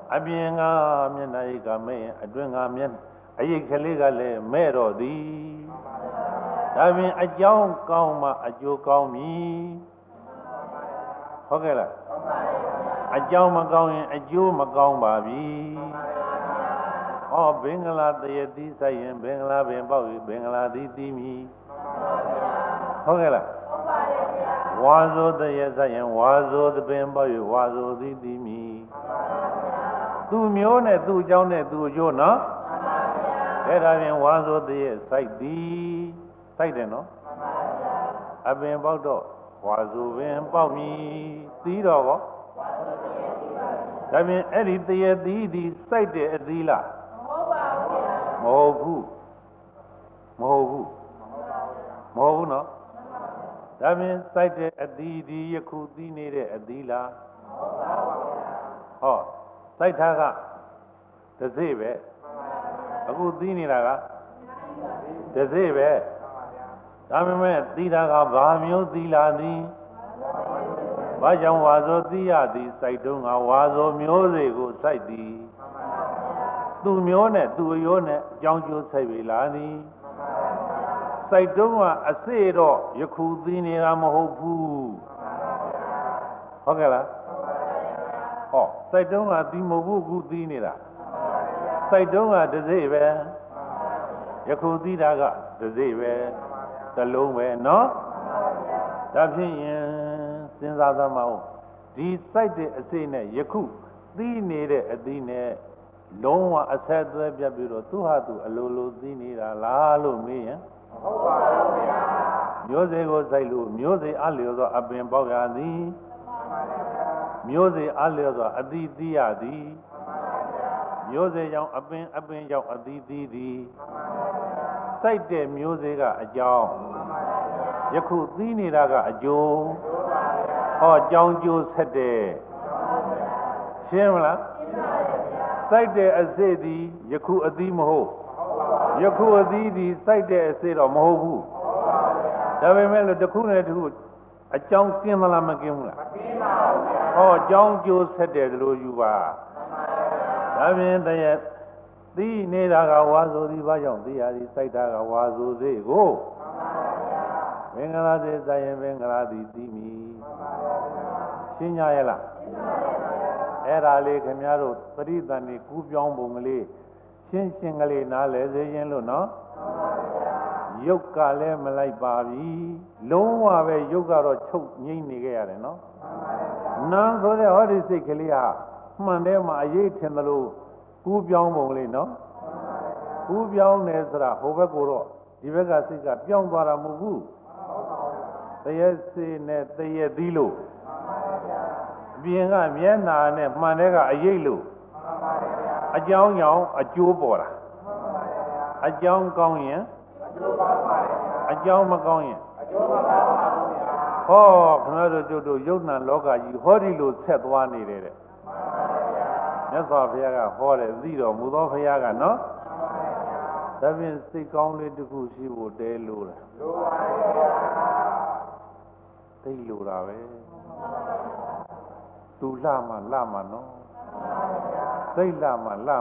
S1: အပြင်ကမျက်နှာရိပ်ကမဲ့ရင်အတွင်းကမျက်အရိပ်ကလေးကလည်းမဲ့တော့သည်ဒါဖြင့်အကြောင်းကောင်းမှအကျိုးကောင်းမည်ဟုတ်ကဲ့လားအကြောင်းမကောင်းရင်အကျိုးမကောင်းပါပြီဟောဘင်္ဂလာတရတိဆိုင်ရင်ဘင်္ဂလာပင်ပေါက်၍ဘင်္ဂလာသည်သိမည်ဟုတ်ကဲ့လားဝါဇိုတရဆိုင်ရင်ဝါဇိုသပင်ပေါက်၍ဝါဇိုသည်သိမည်သူမျိုးနဲ့သူ့အကြောင်းနဲ့သူ့အကျိုးနော်အဲ့ဒါဖြင့်ဝါဇိုတရစိုက်သည်စိုက်တယ်နော်အပင်ပေါက်တော့ဝါဇိုပင်ပေါက်မည်သီးတော့ကောဒါဖြင့်အဲ့ဒီတရသီးဒီစိုက်တဲ့အသီးလားမဟုတ်ဘူးမဟုတ်ဘူးမဟုတ်ဘူးနော်ဒါဖြင့်စိုက်တဲ့အသီးဒီယခုသီးနေတဲ့အသီးလားဟောစိုက်ထားကတစ်စိပဲအခုသီးနေတာကတစ်စိပဲဒါပေမဲ့သီးတာကဘာမျိုးသီးလာသည်ဘာကြောင့်ဝါဇောသီးရသည်စိုက်တုံးကဝါဇောမျိုးစေကိုစိုက်သည်သူမျိုးနဲ့သူအရိုးနဲ့အကြောင်းကျိုးစိုက်ပြီလားသည်စိုက်တုံးကအစေတော့ယခုသီးနေတာမဟုတ်ဘူးဟုတ်ကဲ့လားဟောစိုက်တုံးကသီးမဟုတ်ဘူးခုသီးနေတာစိုက်တုံးကတစ်စိပဲယခုသီးတာကတစ်စိပဲတလုံးပဲနော်ဒါဖြင့်ရင်စဉ်းစားသမောင်းဒီစိုက်တဲ့အစိနဲ့ယခုသီးနေတဲ့အသီးနဲ့လုံးဝအဆက်အသွယ်ပြတ်ပြီးတော့သူဟာသူအလိုလိုသီးနေတာလားလို့မေးရင်ဟုတ်ပါဘူးဗျာမျိုးစေ့ကိုစိုက်လို့မျိုးစေ့အလျော်သောအပင်ပေါက်ရသည်မျိုးစေ့အလျော်သောအသီးသီးရသည်မျိုးစေ့ကြောင့်အပင်ကြောင့်အသီးသီးသည်စိုက်တဲ့မျိုးစေ့ကအကြောင်းယခုသီးနေတာကအကျိုးဟောကြောင်းကျိုးဆက်တယ်ရှင်းမလားစိုက်တဲ့အစေ့သည်ယခုအသီးမဟုတ်ယခုအသီးသည်စိုက်တဲ့အစေ့တော့မဟုတ်ဘူးဒါပေမဲ့လို့တစ်ခုနဲ့တစ်ခုအကြောင်းကျင်းသလားမကျင်းဘူးလားမကျင်းပါဘူးဗျာဟောကြောင်းကျိုးဆက်တယ်လို့ယူပါဒါဖြင့်တည်းသီးနေတာကဝါဆိုသည်ဘာကြောင့်သီးရသည်စိုက်တာကဝါဆိုစေကိုမင်္ဂလာစေဆိုင်ရင်မင်္ဂလာသည်သိမည်ရှင်းကြရဲ့လားအဲ့ဒါလေးခင်ဗျားတို့ပရိသတ်နေကူးပြောင်းပုံကလေးရှင်းရှင်းကလေးနားလဲစေခြင်းလို့နော်ရုပ်ကလည်းမလိုက်ပါပြီလုံးဝပဲရုပ်ကတော့ချုပ်ငိမ့်နေခဲ့ရတယ်နော်နာမ်ဆိုတဲ့ဟောဒီစိတ်ကလေးဟာမှန်တယ်မှာအရေးထင်သလိုကူးပြောင်းပုံလေးနော်ကူးပြောင်းတယ်ဆိုတာဟိုဘက်ကိုတော့ဒီဘက်ကစိတ်ကပြောင်းသွားတာမဟုတ်ဘူးတရက်စေနဲ့တရက်သီးလို့ပြင်ကမျက်နာနဲ့မှန်တဲ့ကအရေးလို့အကြောင်းကြောင့်အကျိုးပေါ်တာအကြောင်းကောင်းရင်အကြောင်းမကောင်းရင်ဟောခင်ဗျားတို့ယုတ်နံလောကကြီးဟောဒီလိုဆက်သွားနေတယ်တဲ့မြတ်စွာဘုရားကဟောတယ်သိတော်မူသောဘုရားကနော်ဒါဖြင့်စိတ်ကောင်းလေးတစ်ခုရှိဖို့တဲလို့လားလိုပါရဲ့သိလို့တာပဲသူလှမှနော်သိလှမှနော်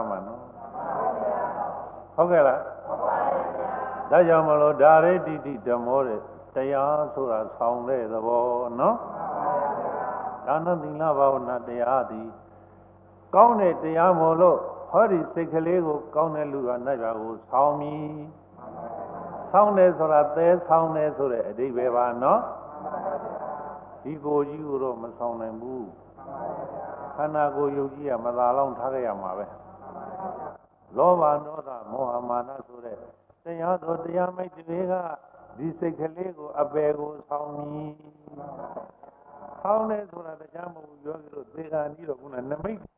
S1: ဟုတ်ကဲ့လားဒါကြောင့်မလို့ဒါရိတိတိဓမ္မောတဲ့တရားဆိုတာဆောင်းတဲ့သဘောနော်ဒါနသီလဘာဝနာတရားသည်ကောင်းတဲ့တရားမို့လို့ဟောဒီစိတ်ကလေးကိုကောင်းတဲ့လူကနတ်ရွာကိုဆောင်းမည်ဆောင်းတယ်ဆိုတာသဲဆောင်းတယ်ဆိုတဲ့အဓိပ္ပာယ်ပါနော်ဒီကိုကြီးကိုတော့မဆောင်းနိုင်ဘူးခန္ဓာကိုယ်ယုတ်ကြီးကမသာလောင်းထားခဲ့ရမှာပဲလောဘဒေါသမောဟမာနဆိုတဲ့တရားတော်တရားမိတ်တွေကဒီစိတ်ကလေးကိုအပေကိုဆောင်းမည်ဆောင်းတယ်ဆိုတာတရားမဟုတ်ဘူးပြောကြလို့သေခါနီးတော့ခုနနမိတ်